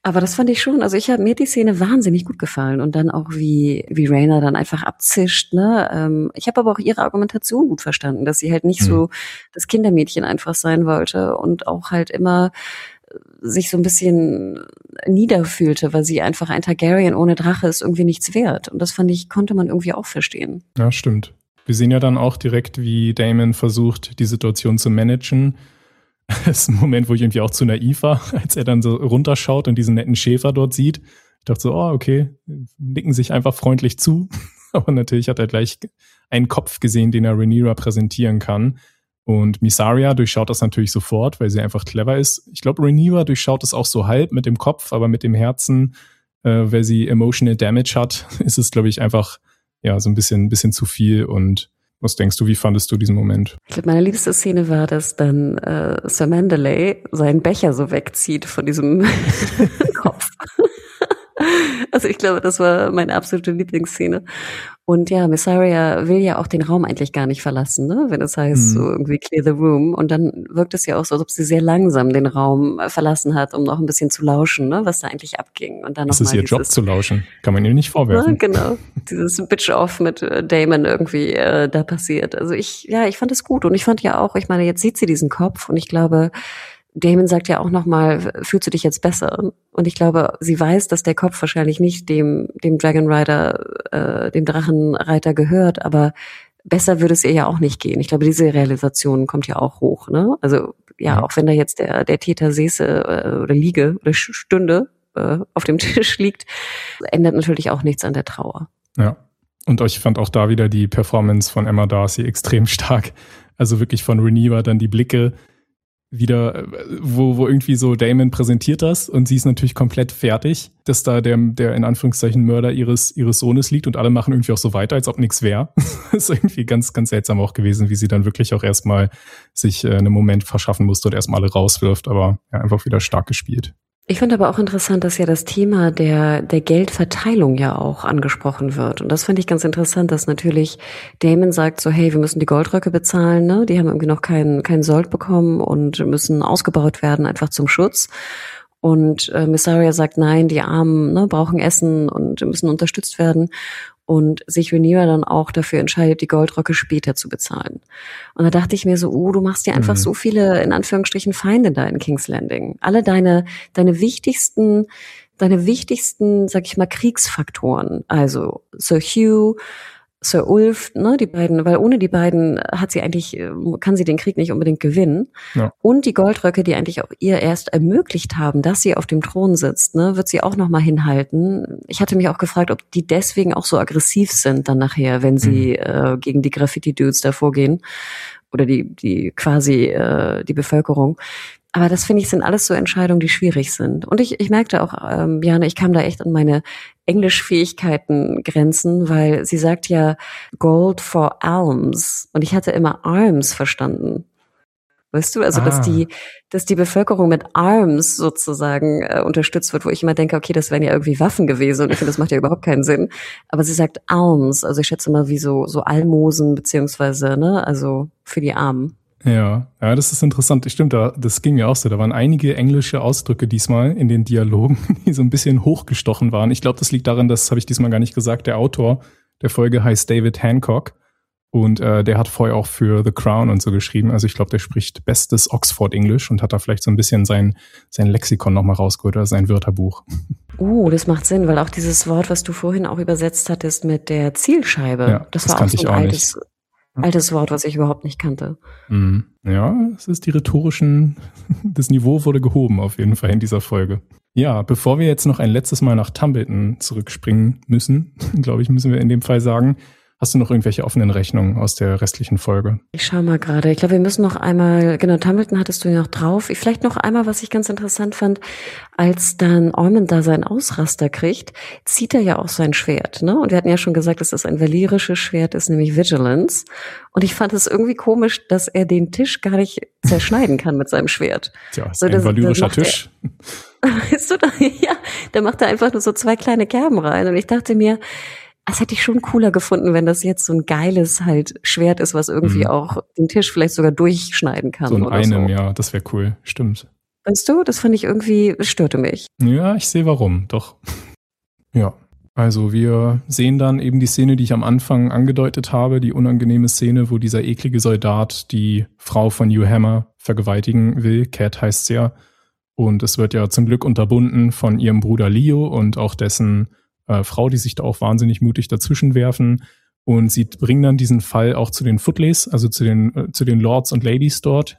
Aber das fand ich schon, also ich habe mir die Szene wahnsinnig gut gefallen und dann auch wie wie Rhaena dann einfach abzischt, ne? Ähm, ich habe aber auch ihre Argumentation gut verstanden, dass sie halt nicht mhm. so das Kindermädchen einfach sein wollte und auch halt immer sich so ein bisschen niederfühlte, weil sie einfach ein Targaryen ohne Drache ist irgendwie nichts wert. Und das fand ich, konnte man irgendwie auch verstehen.
Ja, stimmt. Wir sehen ja dann auch direkt, wie Daemon versucht, die Situation zu managen. Das ist ein Moment, wo ich irgendwie auch zu naiv war, als er dann so runterschaut und diesen netten Schäfer dort sieht. Ich dachte so, oh, okay, nicken sich einfach freundlich zu. Aber natürlich hat er gleich einen Kopf gesehen, den er Rhaenyra präsentieren kann. Und Mysaria durchschaut das natürlich sofort, weil sie einfach clever ist. Ich glaube, Rhaenyra durchschaut es auch so halb mit dem Kopf, aber mit dem Herzen, äh, weil sie emotional damage hat, ist es, glaube ich, einfach ja so ein bisschen, ein bisschen zu viel. Und was denkst du, wie fandest du diesen Moment?
Ich glaube, meine liebste Szene war, dass dann äh, Sir Mandalay seinen Becher so wegzieht von diesem Kopf. Also ich glaube, das war meine absolute Lieblingsszene. Und ja, Mysaria will ja auch den Raum eigentlich gar nicht verlassen, ne? Wenn es heißt, mhm. so irgendwie clear the room. Und dann wirkt es ja auch so, als ob sie sehr langsam den Raum verlassen hat, um noch ein bisschen zu lauschen, ne? Was da eigentlich abging. Und dann
das
noch
ist ihr
dieses,
Job zu lauschen. Kann man ihr nicht vorwerfen.
Ne, genau. Dieses Bitch-Off mit Daemon irgendwie äh, da passiert. Also ich, ja, ich fand es gut. Und ich fand ja auch, ich meine, jetzt sieht sie diesen Kopf und ich glaube, Daemon sagt ja auch nochmal, fühlst du dich jetzt besser? Und ich glaube, sie weiß, dass der Kopf wahrscheinlich nicht dem dem Dragon Rider, äh, dem Drachenreiter gehört, aber besser würde es ihr ja auch nicht gehen. Ich glaube, diese Realisation kommt ja auch hoch, ne? Also ja, ja. Auch wenn da jetzt der der Täter säße äh, oder liege oder stünde äh, auf dem Tisch liegt, ändert natürlich auch nichts an der Trauer.
Ja. Und ich fand auch da wieder die Performance von Emma Darcy extrem stark. Also wirklich von Rhaenyra dann die Blicke wieder, wo, wo irgendwie so Daemon präsentiert das und sie ist natürlich komplett fertig, dass da der, der in Anführungszeichen Mörder ihres, ihres Sohnes liegt und alle machen irgendwie auch so weiter, als ob nichts wäre. Das ist irgendwie ganz, ganz seltsam auch gewesen, wie sie dann wirklich auch erstmal sich äh, einen Moment verschaffen musste und erstmal alle rauswirft, aber ja, einfach wieder stark gespielt.
Ich finde aber auch interessant, dass ja das Thema der der Geldverteilung ja auch angesprochen wird. Und das finde ich ganz interessant, dass natürlich Daemon sagt so, hey, wir müssen die Goldröcke bezahlen, ne? Die haben irgendwie noch keinen keinen Sold bekommen und müssen ausgebaut werden, einfach zum Schutz. Und äh, Mysaria sagt, nein, die Armen ne, brauchen Essen und müssen unterstützt werden. Und sich Rhaenyra dann auch dafür entscheidet, die Goldröcke später zu bezahlen. Und da dachte ich mir so, oh, du machst dir einfach mhm. so viele, in Anführungsstrichen, Feinde da in King's Landing. Alle deine, deine wichtigsten, deine wichtigsten, sag ich mal, Kriegsfaktoren. Also Sir Hugh, Sir Ulf, ne, die beiden, weil ohne die beiden hat sie eigentlich, kann sie den Krieg nicht unbedingt gewinnen. Ja. Und die Goldröcke, die eigentlich auch ihr erst ermöglicht haben, dass sie auf dem Thron sitzt, ne, wird sie auch noch mal hinhalten. Ich hatte mich auch gefragt, ob die deswegen auch so aggressiv sind dann nachher, wenn sie mhm. äh, gegen die Graffiti-Dudes da vorgehen oder die die quasi äh, die Bevölkerung. Aber das, finde ich, sind alles so Entscheidungen, die schwierig sind. Und ich, ich merkte auch, ähm, Jana, ich kam da echt an meine Englischfähigkeiten grenzen, weil sie sagt ja Gold for Alms. Und ich hatte immer Arms verstanden. Weißt du, also ah. dass die dass die Bevölkerung mit Arms sozusagen äh, unterstützt wird, wo ich immer denke, okay, das wären ja irgendwie Waffen gewesen. Und ich finde, das macht ja überhaupt keinen Sinn. Aber sie sagt Alms, also ich schätze mal wie so so Almosen, beziehungsweise, ne, also für die Armen.
Ja, ja, das ist interessant. Stimmt, da, das ging mir auch so. Da waren einige englische Ausdrücke diesmal in den Dialogen, die so ein bisschen hochgestochen waren. Ich glaube, das liegt daran, das habe ich diesmal gar nicht gesagt, der Autor der Folge heißt David Hancock und äh, der hat vorher auch für The Crown und so geschrieben. Also ich glaube, der spricht bestes Oxford-Englisch und hat da vielleicht so ein bisschen sein, sein Lexikon nochmal rausgeholt oder sein Wörterbuch.
Oh, das macht Sinn, weil auch dieses Wort, was du vorhin auch übersetzt hattest mit der Zielscheibe,
ja,
das,
das
war auch so ein
auch
altes... Nicht. Altes Wort, was ich überhaupt nicht kannte.
Ja, es ist die rhetorischen, das Niveau wurde gehoben auf jeden Fall in dieser Folge. Ja, bevor wir jetzt noch ein letztes Mal nach Tumbleton zurückspringen müssen, glaube ich, müssen wir in dem Fall sagen, hast du noch irgendwelche offenen Rechnungen aus der restlichen Folge?
Ich schau mal gerade. Ich glaube, wir müssen noch einmal, genau, Tumbleton hattest du ja noch drauf. Ich, vielleicht noch einmal, was ich ganz interessant fand, als dann Ormond da seinen Ausraster kriegt, zieht er ja auch sein Schwert, ne? Und wir hatten ja schon gesagt, dass das ein valyrisches Schwert ist, nämlich Vigilance. Und ich fand es irgendwie komisch, dass er den Tisch gar nicht zerschneiden kann mit seinem Schwert.
Tja, ist so, ein das, valyrischer das Tisch.
Er, weißt du, da, ja, da macht er einfach nur so zwei kleine Kerben rein. Und ich dachte mir, das hätte ich schon cooler gefunden, wenn das jetzt so ein geiles halt Schwert ist, was irgendwie mhm. auch den Tisch vielleicht sogar durchschneiden kann.
So in
oder
einem,
so.
Ja, das wäre cool, stimmt.
Weißt du, das fand ich irgendwie, das störte mich.
Ja, ich sehe warum, doch. Ja, also wir sehen dann eben die Szene, die ich am Anfang angedeutet habe, die unangenehme Szene, wo dieser eklige Soldat die Frau von Hugh Hammer vergewaltigen will. Cat heißt sie ja. Und es wird ja zum Glück unterbunden von ihrem Bruder Leo und auch dessen äh, Frau, die sich da auch wahnsinnig mutig dazwischen werfen. Und sie bringen dann diesen Fall auch zu den Footleys, also zu den, äh, zu den Lords und Ladies dort.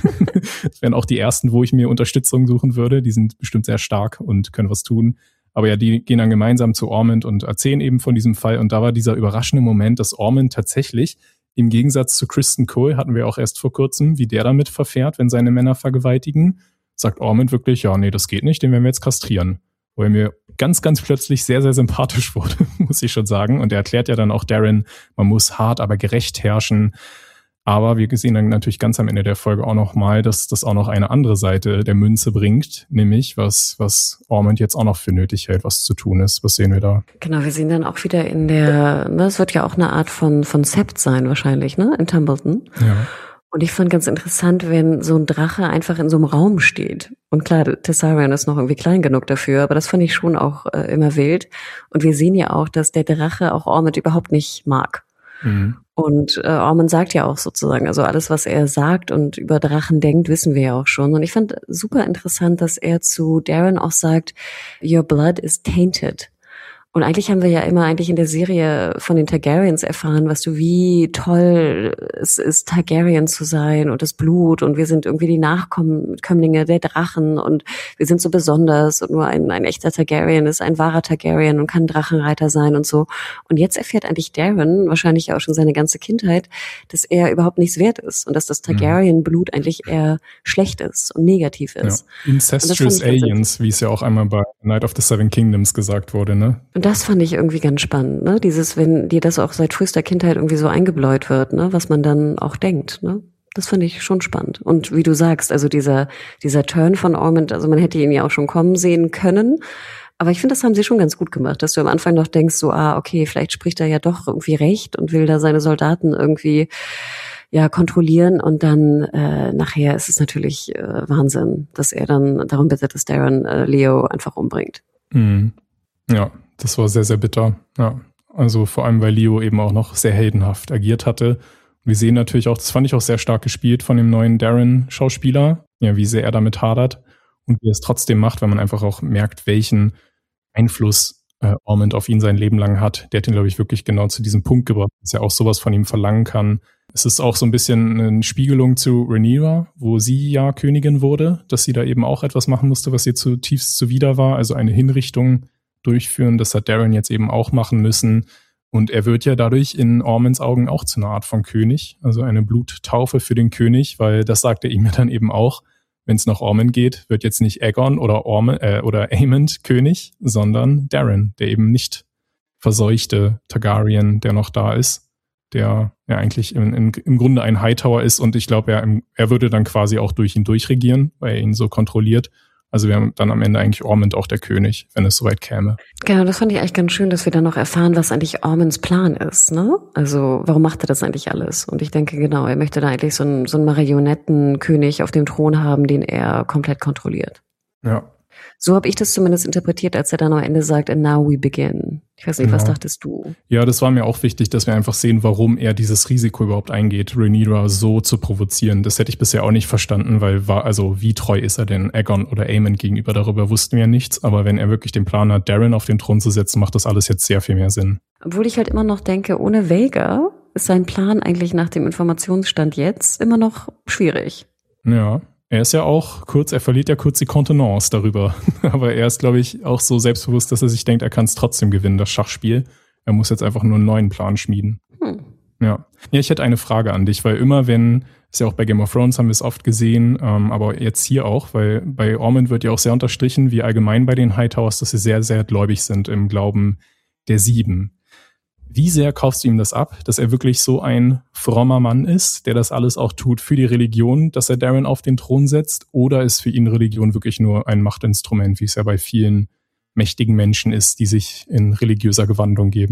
Das wären auch die ersten, wo ich mir Unterstützung suchen würde. Die sind bestimmt sehr stark und können was tun. Aber ja, die gehen dann gemeinsam zu Ormond und erzählen eben von diesem Fall. Und da war dieser überraschende Moment, dass Ormond tatsächlich, im Gegensatz zu Criston Cole, hatten wir auch erst vor kurzem, wie der damit verfährt, wenn seine Männer vergewaltigen, sagt Ormond wirklich, ja, nee, das geht nicht, den werden wir jetzt kastrieren. Wo er mir ganz, ganz plötzlich sehr, sehr sympathisch wurde, muss ich schon sagen. Und er erklärt ja dann auch Darren, man muss hart, aber gerecht herrschen. Aber wir sehen dann natürlich ganz am Ende der Folge auch noch mal, dass das auch noch eine andere Seite der Münze bringt, nämlich was, was Ormond jetzt auch noch für nötig hält, was zu tun ist. Was sehen wir da?
Genau, wir sehen dann auch wieder in der, ne, es wird ja auch eine Art von, von Sept sein wahrscheinlich, ne, in Tumbleton.
Ja.
Und ich fand ganz interessant, wenn so ein Drache einfach in so einem Raum steht. Und klar, Tessarion ist noch irgendwie klein genug dafür, aber das fand ich schon auch äh, immer wild. Und wir sehen ja auch, dass der Drache auch Ormond überhaupt nicht mag. Mhm. Und äh, Ormond sagt ja auch sozusagen, also alles, was er sagt und über Drachen denkt, wissen wir ja auch schon. Und ich fand super interessant, dass er zu Darren auch sagt, your blood is tainted. Und eigentlich haben wir ja immer eigentlich in der Serie von den Targaryens erfahren, was du, wie toll es ist, Targaryen zu sein und das Blut und wir sind irgendwie die Nachkömmlinge der Drachen und wir sind so besonders und nur ein, ein echter Targaryen ist ein wahrer Targaryen und kann Drachenreiter sein und so. Und jetzt erfährt eigentlich Darren, wahrscheinlich auch schon seine ganze Kindheit, dass er überhaupt nichts wert ist und dass das Targaryen-Blut eigentlich eher schlecht ist und negativ ist.
Ja. Incestuous Aliens, wie es ja auch einmal bei Night of the Seven Kingdoms gesagt wurde, ne?
Und das fand ich irgendwie ganz spannend, ne? Dieses, wenn dir das auch seit frühester Kindheit irgendwie so eingebläut wird, ne? Was man dann auch denkt, ne? Das fand ich schon spannend. Und wie du sagst, also dieser, dieser Turn von Ormond, also man hätte ihn ja auch schon kommen sehen können. Aber ich finde, das haben sie schon ganz gut gemacht, dass du am Anfang noch denkst, so, ah, okay, vielleicht spricht er ja doch irgendwie recht und will da seine Soldaten irgendwie, ja, kontrollieren. Und dann, äh, nachher ist es natürlich äh, Wahnsinn, dass er dann darum bittet, dass Darren äh, Leo einfach umbringt.
Mhm. Ja. Das war sehr, sehr bitter. Ja, also vor allem, weil Leo eben auch noch sehr heldenhaft agiert hatte. Und wir sehen natürlich auch, das fand ich auch sehr stark gespielt von dem neuen Darren-Schauspieler, ja, wie sehr er damit hadert und wie er es trotzdem macht, weil man einfach auch merkt, welchen Einfluss äh, Ormond auf ihn sein Leben lang hat. Der hat ihn, glaube ich, wirklich genau zu diesem Punkt gebracht, dass er auch sowas von ihm verlangen kann. Es ist auch so ein bisschen eine Spiegelung zu Rhaenyra, wo sie ja Königin wurde, dass sie da eben auch etwas machen musste, was ihr zutiefst zuwider war, also eine Hinrichtung durchführen. Das hat Darren jetzt eben auch machen müssen. Und er wird ja dadurch in Ormonds Augen auch zu einer Art von König, also eine Bluttaufe für den König, weil das sagt er ihm ja dann eben auch, wenn es nach Ormond geht, wird jetzt nicht Aegon oder Ormond, äh, oder Aemond König, sondern Darren, der eben nicht verseuchte Targaryen, der noch da ist, der ja eigentlich im, im, im Grunde ein Hightower ist und ich glaube, er, er würde dann quasi auch durch ihn durchregieren, weil er ihn so kontrolliert. Also wäre dann am Ende eigentlich Ormond auch der König, wenn es soweit käme.
Genau, das fand ich eigentlich ganz schön, dass wir dann noch erfahren, was eigentlich Ormonds Plan ist, ne? Also warum macht er das eigentlich alles? Und ich denke, genau, er möchte da eigentlich so einen, so einen Marionettenkönig auf dem Thron haben, den er komplett kontrolliert.
Ja.
So habe ich das zumindest interpretiert, als er dann am Ende sagt, and now we begin. Ich weiß nicht, genau. Was dachtest du?
Ja, das war mir auch wichtig, dass wir einfach sehen, warum er dieses Risiko überhaupt eingeht, Rhaenyra so zu provozieren. Das hätte ich bisher auch nicht verstanden, weil war also wie treu ist er denn Aegon oder Aemond gegenüber? Darüber wussten wir ja nichts. Aber wenn er wirklich den Plan hat, Darren auf den Thron zu setzen, macht das alles jetzt sehr viel mehr Sinn.
Obwohl ich halt immer noch denke, ohne Vhagar ist sein Plan eigentlich nach dem Informationsstand jetzt immer noch schwierig.
Ja. Er ist ja auch kurz, er verliert ja kurz die Kontenance darüber. Aber er ist, glaube ich, auch so selbstbewusst, dass er sich denkt, er kann es trotzdem gewinnen, das Schachspiel. Er muss jetzt einfach nur einen neuen Plan schmieden. Hm. Ja. Ja, ich hätte eine Frage an dich, weil immer wenn, ist ja auch bei Game of Thrones, haben wir es oft gesehen, ähm, aber jetzt hier auch, weil bei Ormond wird ja auch sehr unterstrichen, wie allgemein bei den Hightowers, dass sie sehr, sehr gläubig sind im Glauben der Sieben. Wie sehr kaufst du ihm das ab, dass er wirklich so ein frommer Mann ist, der das alles auch tut für die Religion, dass er Darren auf den Thron setzt? Oder ist für ihn Religion wirklich nur ein Machtinstrument, wie es ja bei vielen mächtigen Menschen ist, die sich in religiöser Gewandung geben?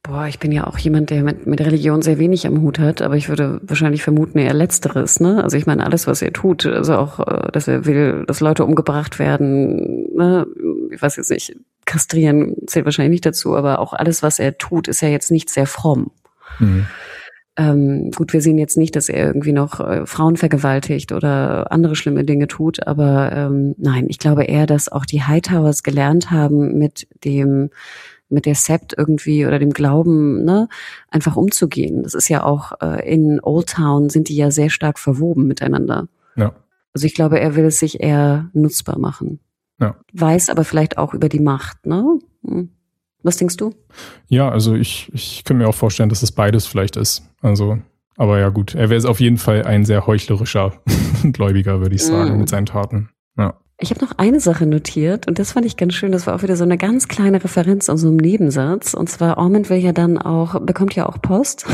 Boah, ich bin ja auch jemand, der mit, mit Religion sehr wenig am Hut hat, aber ich würde wahrscheinlich vermuten, eher Letzteres, ne? Also ich meine, alles, was er tut, also auch, dass er will, dass Leute umgebracht werden, ne? Ich weiß jetzt nicht, kastrieren zählt wahrscheinlich nicht dazu, aber auch alles, was er tut, ist ja jetzt nicht sehr fromm. Mhm. Ähm, gut, wir sehen jetzt nicht, dass er irgendwie noch äh, Frauen vergewaltigt oder andere schlimme Dinge tut, aber ähm, nein, ich glaube eher, dass auch die Hightowers gelernt haben, mit dem mit der Sept irgendwie oder dem Glauben, ne, einfach umzugehen. Das ist ja auch äh, in Old Town sind die ja sehr stark verwoben miteinander.
Ja.
Also ich glaube, er will es sich eher nutzbar machen.
Ja.
Weiß aber vielleicht auch über die Macht, ne? Was denkst du?
Ja, also ich, ich kann mir auch vorstellen, dass es beides vielleicht ist. Also, aber ja gut, er wäre auf jeden Fall ein sehr heuchlerischer Gläubiger, würde ich sagen, mm. mit seinen Taten. Ja.
Ich habe noch eine Sache notiert und das fand ich ganz schön. Das war auch wieder so eine ganz kleine Referenz aus so einem Nebensatz. Und zwar Ormond will ja dann auch, bekommt ja auch Post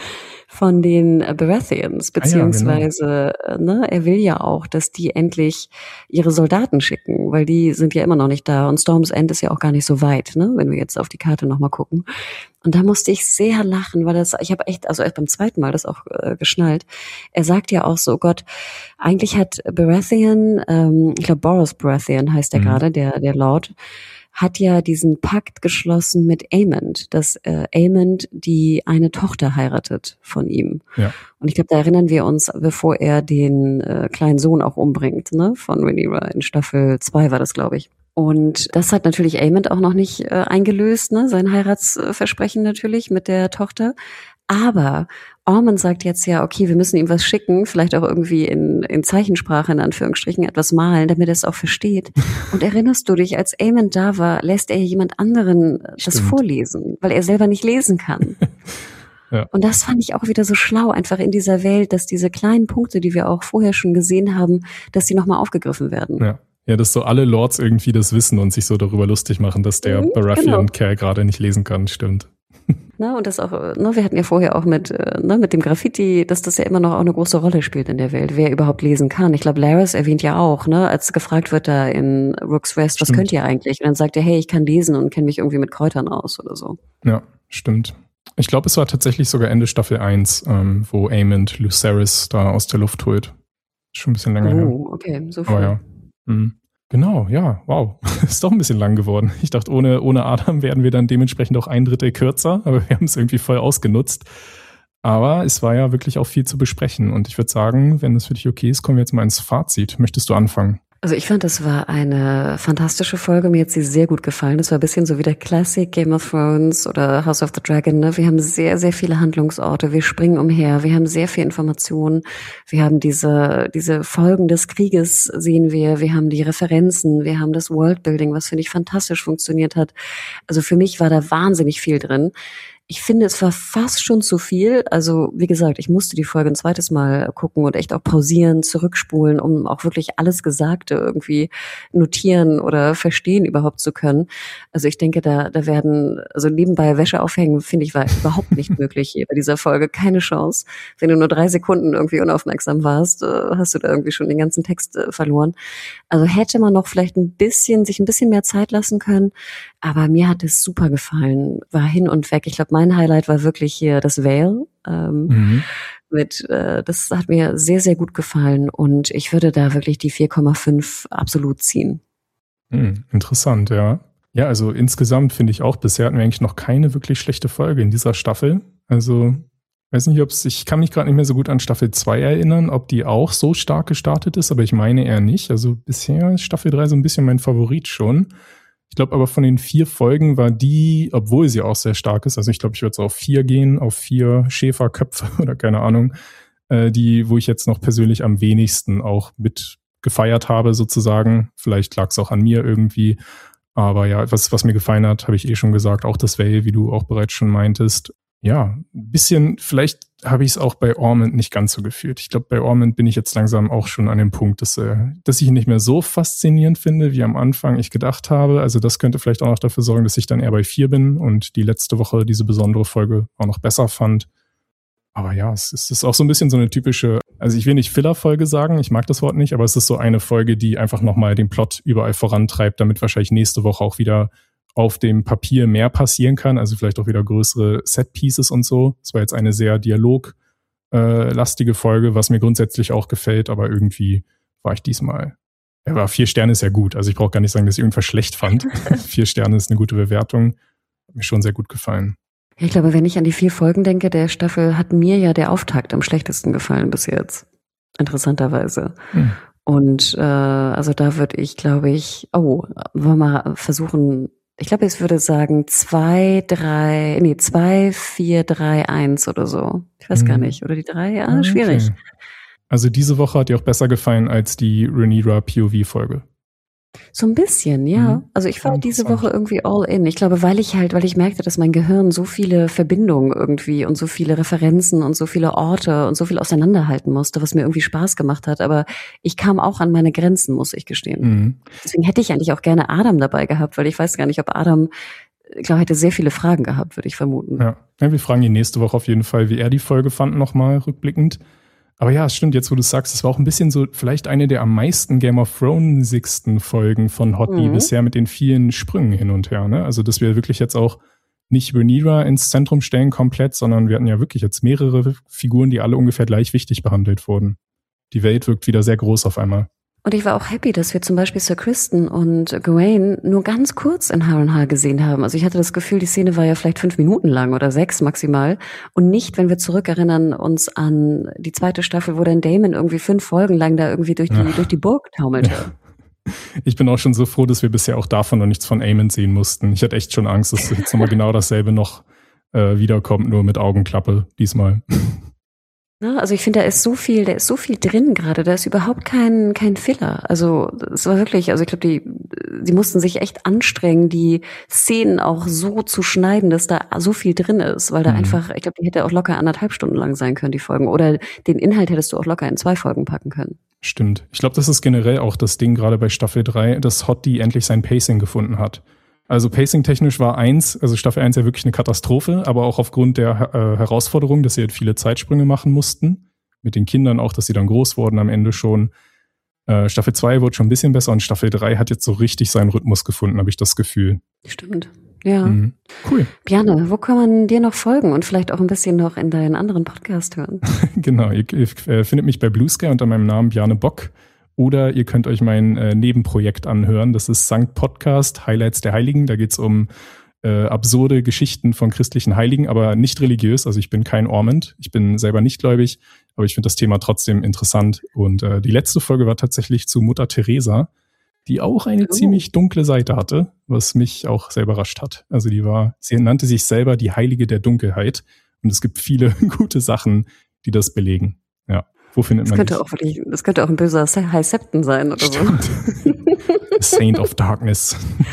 von den Baratheons, beziehungsweise, ah ja, genau. ne, er will ja auch, dass die endlich ihre Soldaten schicken, weil die sind ja immer noch nicht da und Storm's End ist ja auch gar nicht so weit, ne, wenn wir jetzt auf die Karte nochmal gucken. Und da musste ich sehr lachen, weil das, ich habe echt, also erst beim zweiten Mal das auch äh, geschnallt. Er sagt ja auch so, oh Gott, eigentlich hat Baratheon, ähm, ich glaube Boros Baratheon heißt der mhm. gerade, der der Lord, hat ja diesen Pakt geschlossen mit Aemond, dass äh, Aemond die eine Tochter heiratet von ihm.
Ja.
Und ich glaube, da erinnern wir uns, bevor er den äh, kleinen Sohn auch umbringt, ne, von Rhaenyra in Staffel zwei war das, glaube ich. Und das hat natürlich Aemond auch noch nicht äh, eingelöst, ne, sein Heiratsversprechen natürlich mit der Tochter. Aber Ormond sagt jetzt ja, okay, wir müssen ihm was schicken, vielleicht auch irgendwie in, in Zeichensprache, in Anführungsstrichen, etwas malen, damit er es auch versteht. Und erinnerst du dich, als Aemond da war, lässt er jemand anderen das Stimmt. vorlesen, weil er selber nicht lesen kann. Ja. Und das fand ich auch wieder so schlau, einfach in dieser Welt, dass diese kleinen Punkte, die wir auch vorher schon gesehen haben, dass die nochmal aufgegriffen werden.
Ja. Ja, dass so alle Lords irgendwie das wissen und sich so darüber lustig machen, dass der mhm, Baratheon-Kerl genau. gerade nicht lesen kann, stimmt.
Na, und das auch, ne, wir hatten ja vorher auch mit, ne, mit dem Graffiti, dass das ja immer noch auch eine große Rolle spielt in der Welt, wer überhaupt lesen kann. Ich glaube, Larys erwähnt ja auch, ne, als gefragt wird da in Rook's Rest, was stimmt. könnt ihr eigentlich? Und dann sagt er, hey, ich kann lesen und kenne mich irgendwie mit Kräutern aus oder so.
Ja, stimmt. Ich glaube, es war tatsächlich sogar Ende Staffel eins, ähm, wo Aemond Lucerys da aus der Luft holt. Schon ein bisschen länger her.
Oh, okay, so viel.
Aber ja. Mhm. Genau, ja, wow. Ist doch ein bisschen lang geworden. Ich dachte, ohne, ohne Adam werden wir dann dementsprechend auch ein Drittel kürzer, aber wir haben es irgendwie voll ausgenutzt. Aber es war ja wirklich auch viel zu besprechen und ich würde sagen, wenn es für dich okay ist, kommen wir jetzt mal ins Fazit. Möchtest du anfangen?
Also ich fand, das war eine fantastische Folge. Mir hat sie sehr gut gefallen. Das war ein bisschen so wie der Classic Game of Thrones oder House of the Dragon. Ne? Wir haben sehr, sehr viele Handlungsorte. Wir springen umher. Wir haben sehr viel Informationen. Wir haben diese, diese Folgen des Krieges sehen wir. Wir haben die Referenzen. Wir haben das Worldbuilding, was, finde ich, fantastisch funktioniert hat. Also für mich war da wahnsinnig viel drin. Ich finde, es war fast schon zu viel. Also, wie gesagt, ich musste die Folge ein zweites Mal gucken und echt auch pausieren, zurückspulen, um auch wirklich alles Gesagte irgendwie notieren oder verstehen überhaupt zu können. Also ich denke, da, da werden, also nebenbei Wäsche aufhängen, finde ich, war überhaupt nicht möglich hier bei dieser Folge. Keine Chance. Wenn du nur drei Sekunden irgendwie unaufmerksam warst, hast du da irgendwie schon den ganzen Text verloren. Also hätte man noch vielleicht ein bisschen, sich ein bisschen mehr Zeit lassen können. Aber mir hat es super gefallen, war hin und weg. Ich glaube, mein Highlight war wirklich hier das Vale. Ähm, mhm. mit, äh, das hat mir sehr, sehr gut gefallen und ich würde da wirklich die vier Komma fünf absolut ziehen.
Mhm, interessant, ja. Ja, also insgesamt finde ich auch, bisher hatten wir eigentlich noch keine wirklich schlechte Folge in dieser Staffel. Also, weiß nicht, ob es, ich kann mich gerade nicht mehr so gut an Staffel zwei erinnern, ob die auch so stark gestartet ist, aber ich meine eher nicht. Also bisher ist Staffel drei so ein bisschen mein Favorit schon. Ich glaube aber von den vier Folgen war die, obwohl sie auch sehr stark ist, also ich glaube, ich würde so auf vier gehen, auf vier Schäferköpfe oder keine Ahnung, äh, die, wo ich jetzt noch persönlich am wenigsten auch mit gefeiert habe sozusagen. Vielleicht lag es auch an mir irgendwie. Aber ja, was, was mir gefallen hat, habe ich eh schon gesagt, auch das Vale, wie du auch bereits schon meintest. Ja, ein bisschen, vielleicht habe ich es auch bei Ormond nicht ganz so gefühlt. Ich glaube, bei Ormond bin ich jetzt langsam auch schon an dem Punkt, dass, äh, dass ich ihn nicht mehr so faszinierend finde, wie am Anfang ich gedacht habe. Also das könnte vielleicht auch noch dafür sorgen, dass ich dann eher bei vier bin und die letzte Woche diese besondere Folge auch noch besser fand. Aber ja, es ist, es ist auch so ein bisschen so eine typische, also ich will nicht Filler-Folge sagen, ich mag das Wort nicht, aber es ist so eine Folge, die einfach nochmal den Plot überall vorantreibt, damit wahrscheinlich nächste Woche auch wieder auf dem Papier mehr passieren kann, also vielleicht auch wieder größere Set-Pieces und so. Es war jetzt eine sehr dialoglastige Folge, was mir grundsätzlich auch gefällt, aber irgendwie war ich diesmal, ja, war vier Sterne ist ja gut, also ich brauche gar nicht sagen, dass ich irgendwas schlecht fand. Vier Sterne ist eine gute Bewertung, hat mir schon sehr gut gefallen.
Ich glaube, wenn ich an die vier Folgen denke, der Staffel hat mir ja der Auftakt am schlechtesten gefallen bis jetzt. Interessanterweise. Hm. Und äh, also da würde ich, glaube ich, oh, wollen wir mal versuchen, ich glaube, ich würde sagen zwei, drei, nee, zwei, vier, drei, eins oder so. Ich weiß hm. gar nicht. Oder die drei? Ja, ah, schwierig.
Okay. Also diese Woche hat dir auch besser gefallen als die Rhaenyra P O V-Folge.
So ein bisschen, ja. Mhm. Also ich war ja, diese Woche irgendwie all in. Ich glaube, weil ich halt, weil ich merkte, dass mein Gehirn so viele Verbindungen irgendwie und so viele Referenzen und so viele Orte und so viel auseinanderhalten musste, was mir irgendwie Spaß gemacht hat. Aber ich kam auch an meine Grenzen, muss ich gestehen. Mhm. Deswegen hätte ich eigentlich auch gerne Adam dabei gehabt, weil ich weiß gar nicht, ob Adam, ich glaube, hätte sehr viele Fragen gehabt, würde ich vermuten.
Ja. ja, wir fragen ihn nächste Woche auf jeden Fall, wie er die Folge fand, nochmal rückblickend. Aber ja, es stimmt, jetzt wo du sagst, es war auch ein bisschen so vielleicht eine der am meisten Game of Thrones-sigsten Folgen von Hottie mhm. bisher mit den vielen Sprüngen hin und her. Ne? Also, dass wir wirklich jetzt auch nicht Rhaenyra ins Zentrum stellen komplett, sondern wir hatten ja wirklich jetzt mehrere Figuren, die alle ungefähr gleich wichtig behandelt wurden. Die Welt wirkt wieder sehr groß auf einmal.
Und ich war auch happy, dass wir zum Beispiel Sir Criston und Gawain nur ganz kurz in Harrenhal gesehen haben. Also ich hatte das Gefühl, die Szene war ja vielleicht fünf Minuten lang oder sechs maximal. Und nicht, wenn wir zurückerinnern uns an die zweite Staffel, wo dann Daemon irgendwie fünf Folgen lang da irgendwie durch die, ja. durch die Burg taumelte.
Ja. Ich bin auch schon so froh, dass wir bisher auch davon noch nichts von Aemond sehen mussten. Ich hatte echt schon Angst, dass jetzt nochmal genau dasselbe noch äh, wiederkommt, nur mit Augenklappe diesmal.
Ja, also ich finde, da ist so viel, da ist so viel drin gerade, da ist überhaupt kein kein Filler. Also es war wirklich, also ich glaube, die die mussten sich echt anstrengen, die Szenen auch so zu schneiden, dass da so viel drin ist, weil da mhm. einfach, ich glaube, die hätte auch locker anderthalb Stunden lang sein können, die Folgen. Oder den Inhalt hättest du auch locker in zwei Folgen packen können.
Stimmt. Ich glaube, das ist generell auch das Ding gerade bei Staffel drei, dass Hottie endlich sein Pacing gefunden hat. Also pacing-technisch war eins, also Staffel eins ja wirklich eine Katastrophe, aber auch aufgrund der äh, Herausforderung, dass sie halt viele Zeitsprünge machen mussten. Mit den Kindern auch, dass sie dann groß wurden am Ende schon. Äh, Staffel zwei wurde schon ein bisschen besser und Staffel drei hat jetzt so richtig seinen Rhythmus gefunden, habe ich das Gefühl.
Stimmt, ja.
Mhm. Cool.
Bjarne, wo kann man dir noch folgen und vielleicht auch ein bisschen noch in deinen anderen Podcast hören?
Genau, ihr, ihr äh, findet mich bei Blue Sky unter meinem Namen Bjarne Bock. Oder ihr könnt euch mein äh, Nebenprojekt anhören. Das ist Sankt Podcast, Highlights der Heiligen. Da geht's um äh, absurde Geschichten von christlichen Heiligen, aber nicht religiös. Also ich bin kein Ormond. Ich bin selber nicht gläubig, aber ich finde das Thema trotzdem interessant. Und äh, die letzte Folge war tatsächlich zu Mutter Teresa, die auch eine oh. ziemlich dunkle Seite hatte, was mich auch sehr überrascht hat. Also die war, sie nannte sich selber die Heilige der Dunkelheit. Und es gibt viele gute Sachen, die das belegen. Ja. Wo findet
das
man
könnte auch wirklich, das könnte auch ein böser High Septon sein oder
Stimmt. so. Saint of Darkness.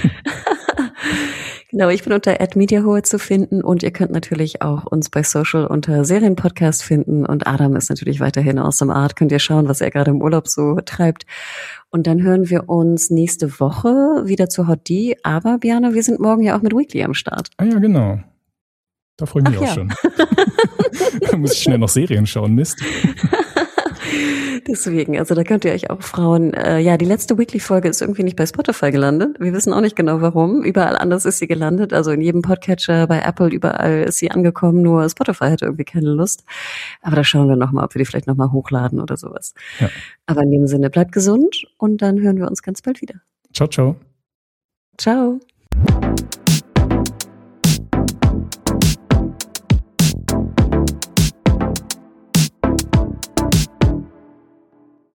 Genau, ich bin unter at mediahohe zu finden und ihr könnt natürlich auch uns bei Social unter Serienpodcast finden und Adam ist natürlich weiterhin Awesome Art. Könnt ihr schauen, was er gerade im Urlaub so treibt. Und dann hören wir uns nächste Woche wieder zu Hottie. Aber Bjarne, wir sind morgen ja auch mit Weekly am Start.
Ah ja, genau. Da freue ich mich Ach, auch ja. schon. Da muss ich schnell noch Serien schauen, Mist.
Deswegen, also da könnt ihr euch auch Frauen, äh, ja, die letzte Weekly-Folge ist irgendwie nicht bei Spotify gelandet. Wir wissen auch nicht genau warum. Überall anders ist sie gelandet. Also in jedem Podcatcher, bei Apple, überall ist sie angekommen. Nur Spotify hatte irgendwie keine Lust. Aber da schauen wir nochmal, ob wir die vielleicht nochmal hochladen oder sowas. Ja. Aber in dem Sinne, bleibt gesund und dann hören wir uns ganz bald wieder.
Ciao, ciao.
Ciao.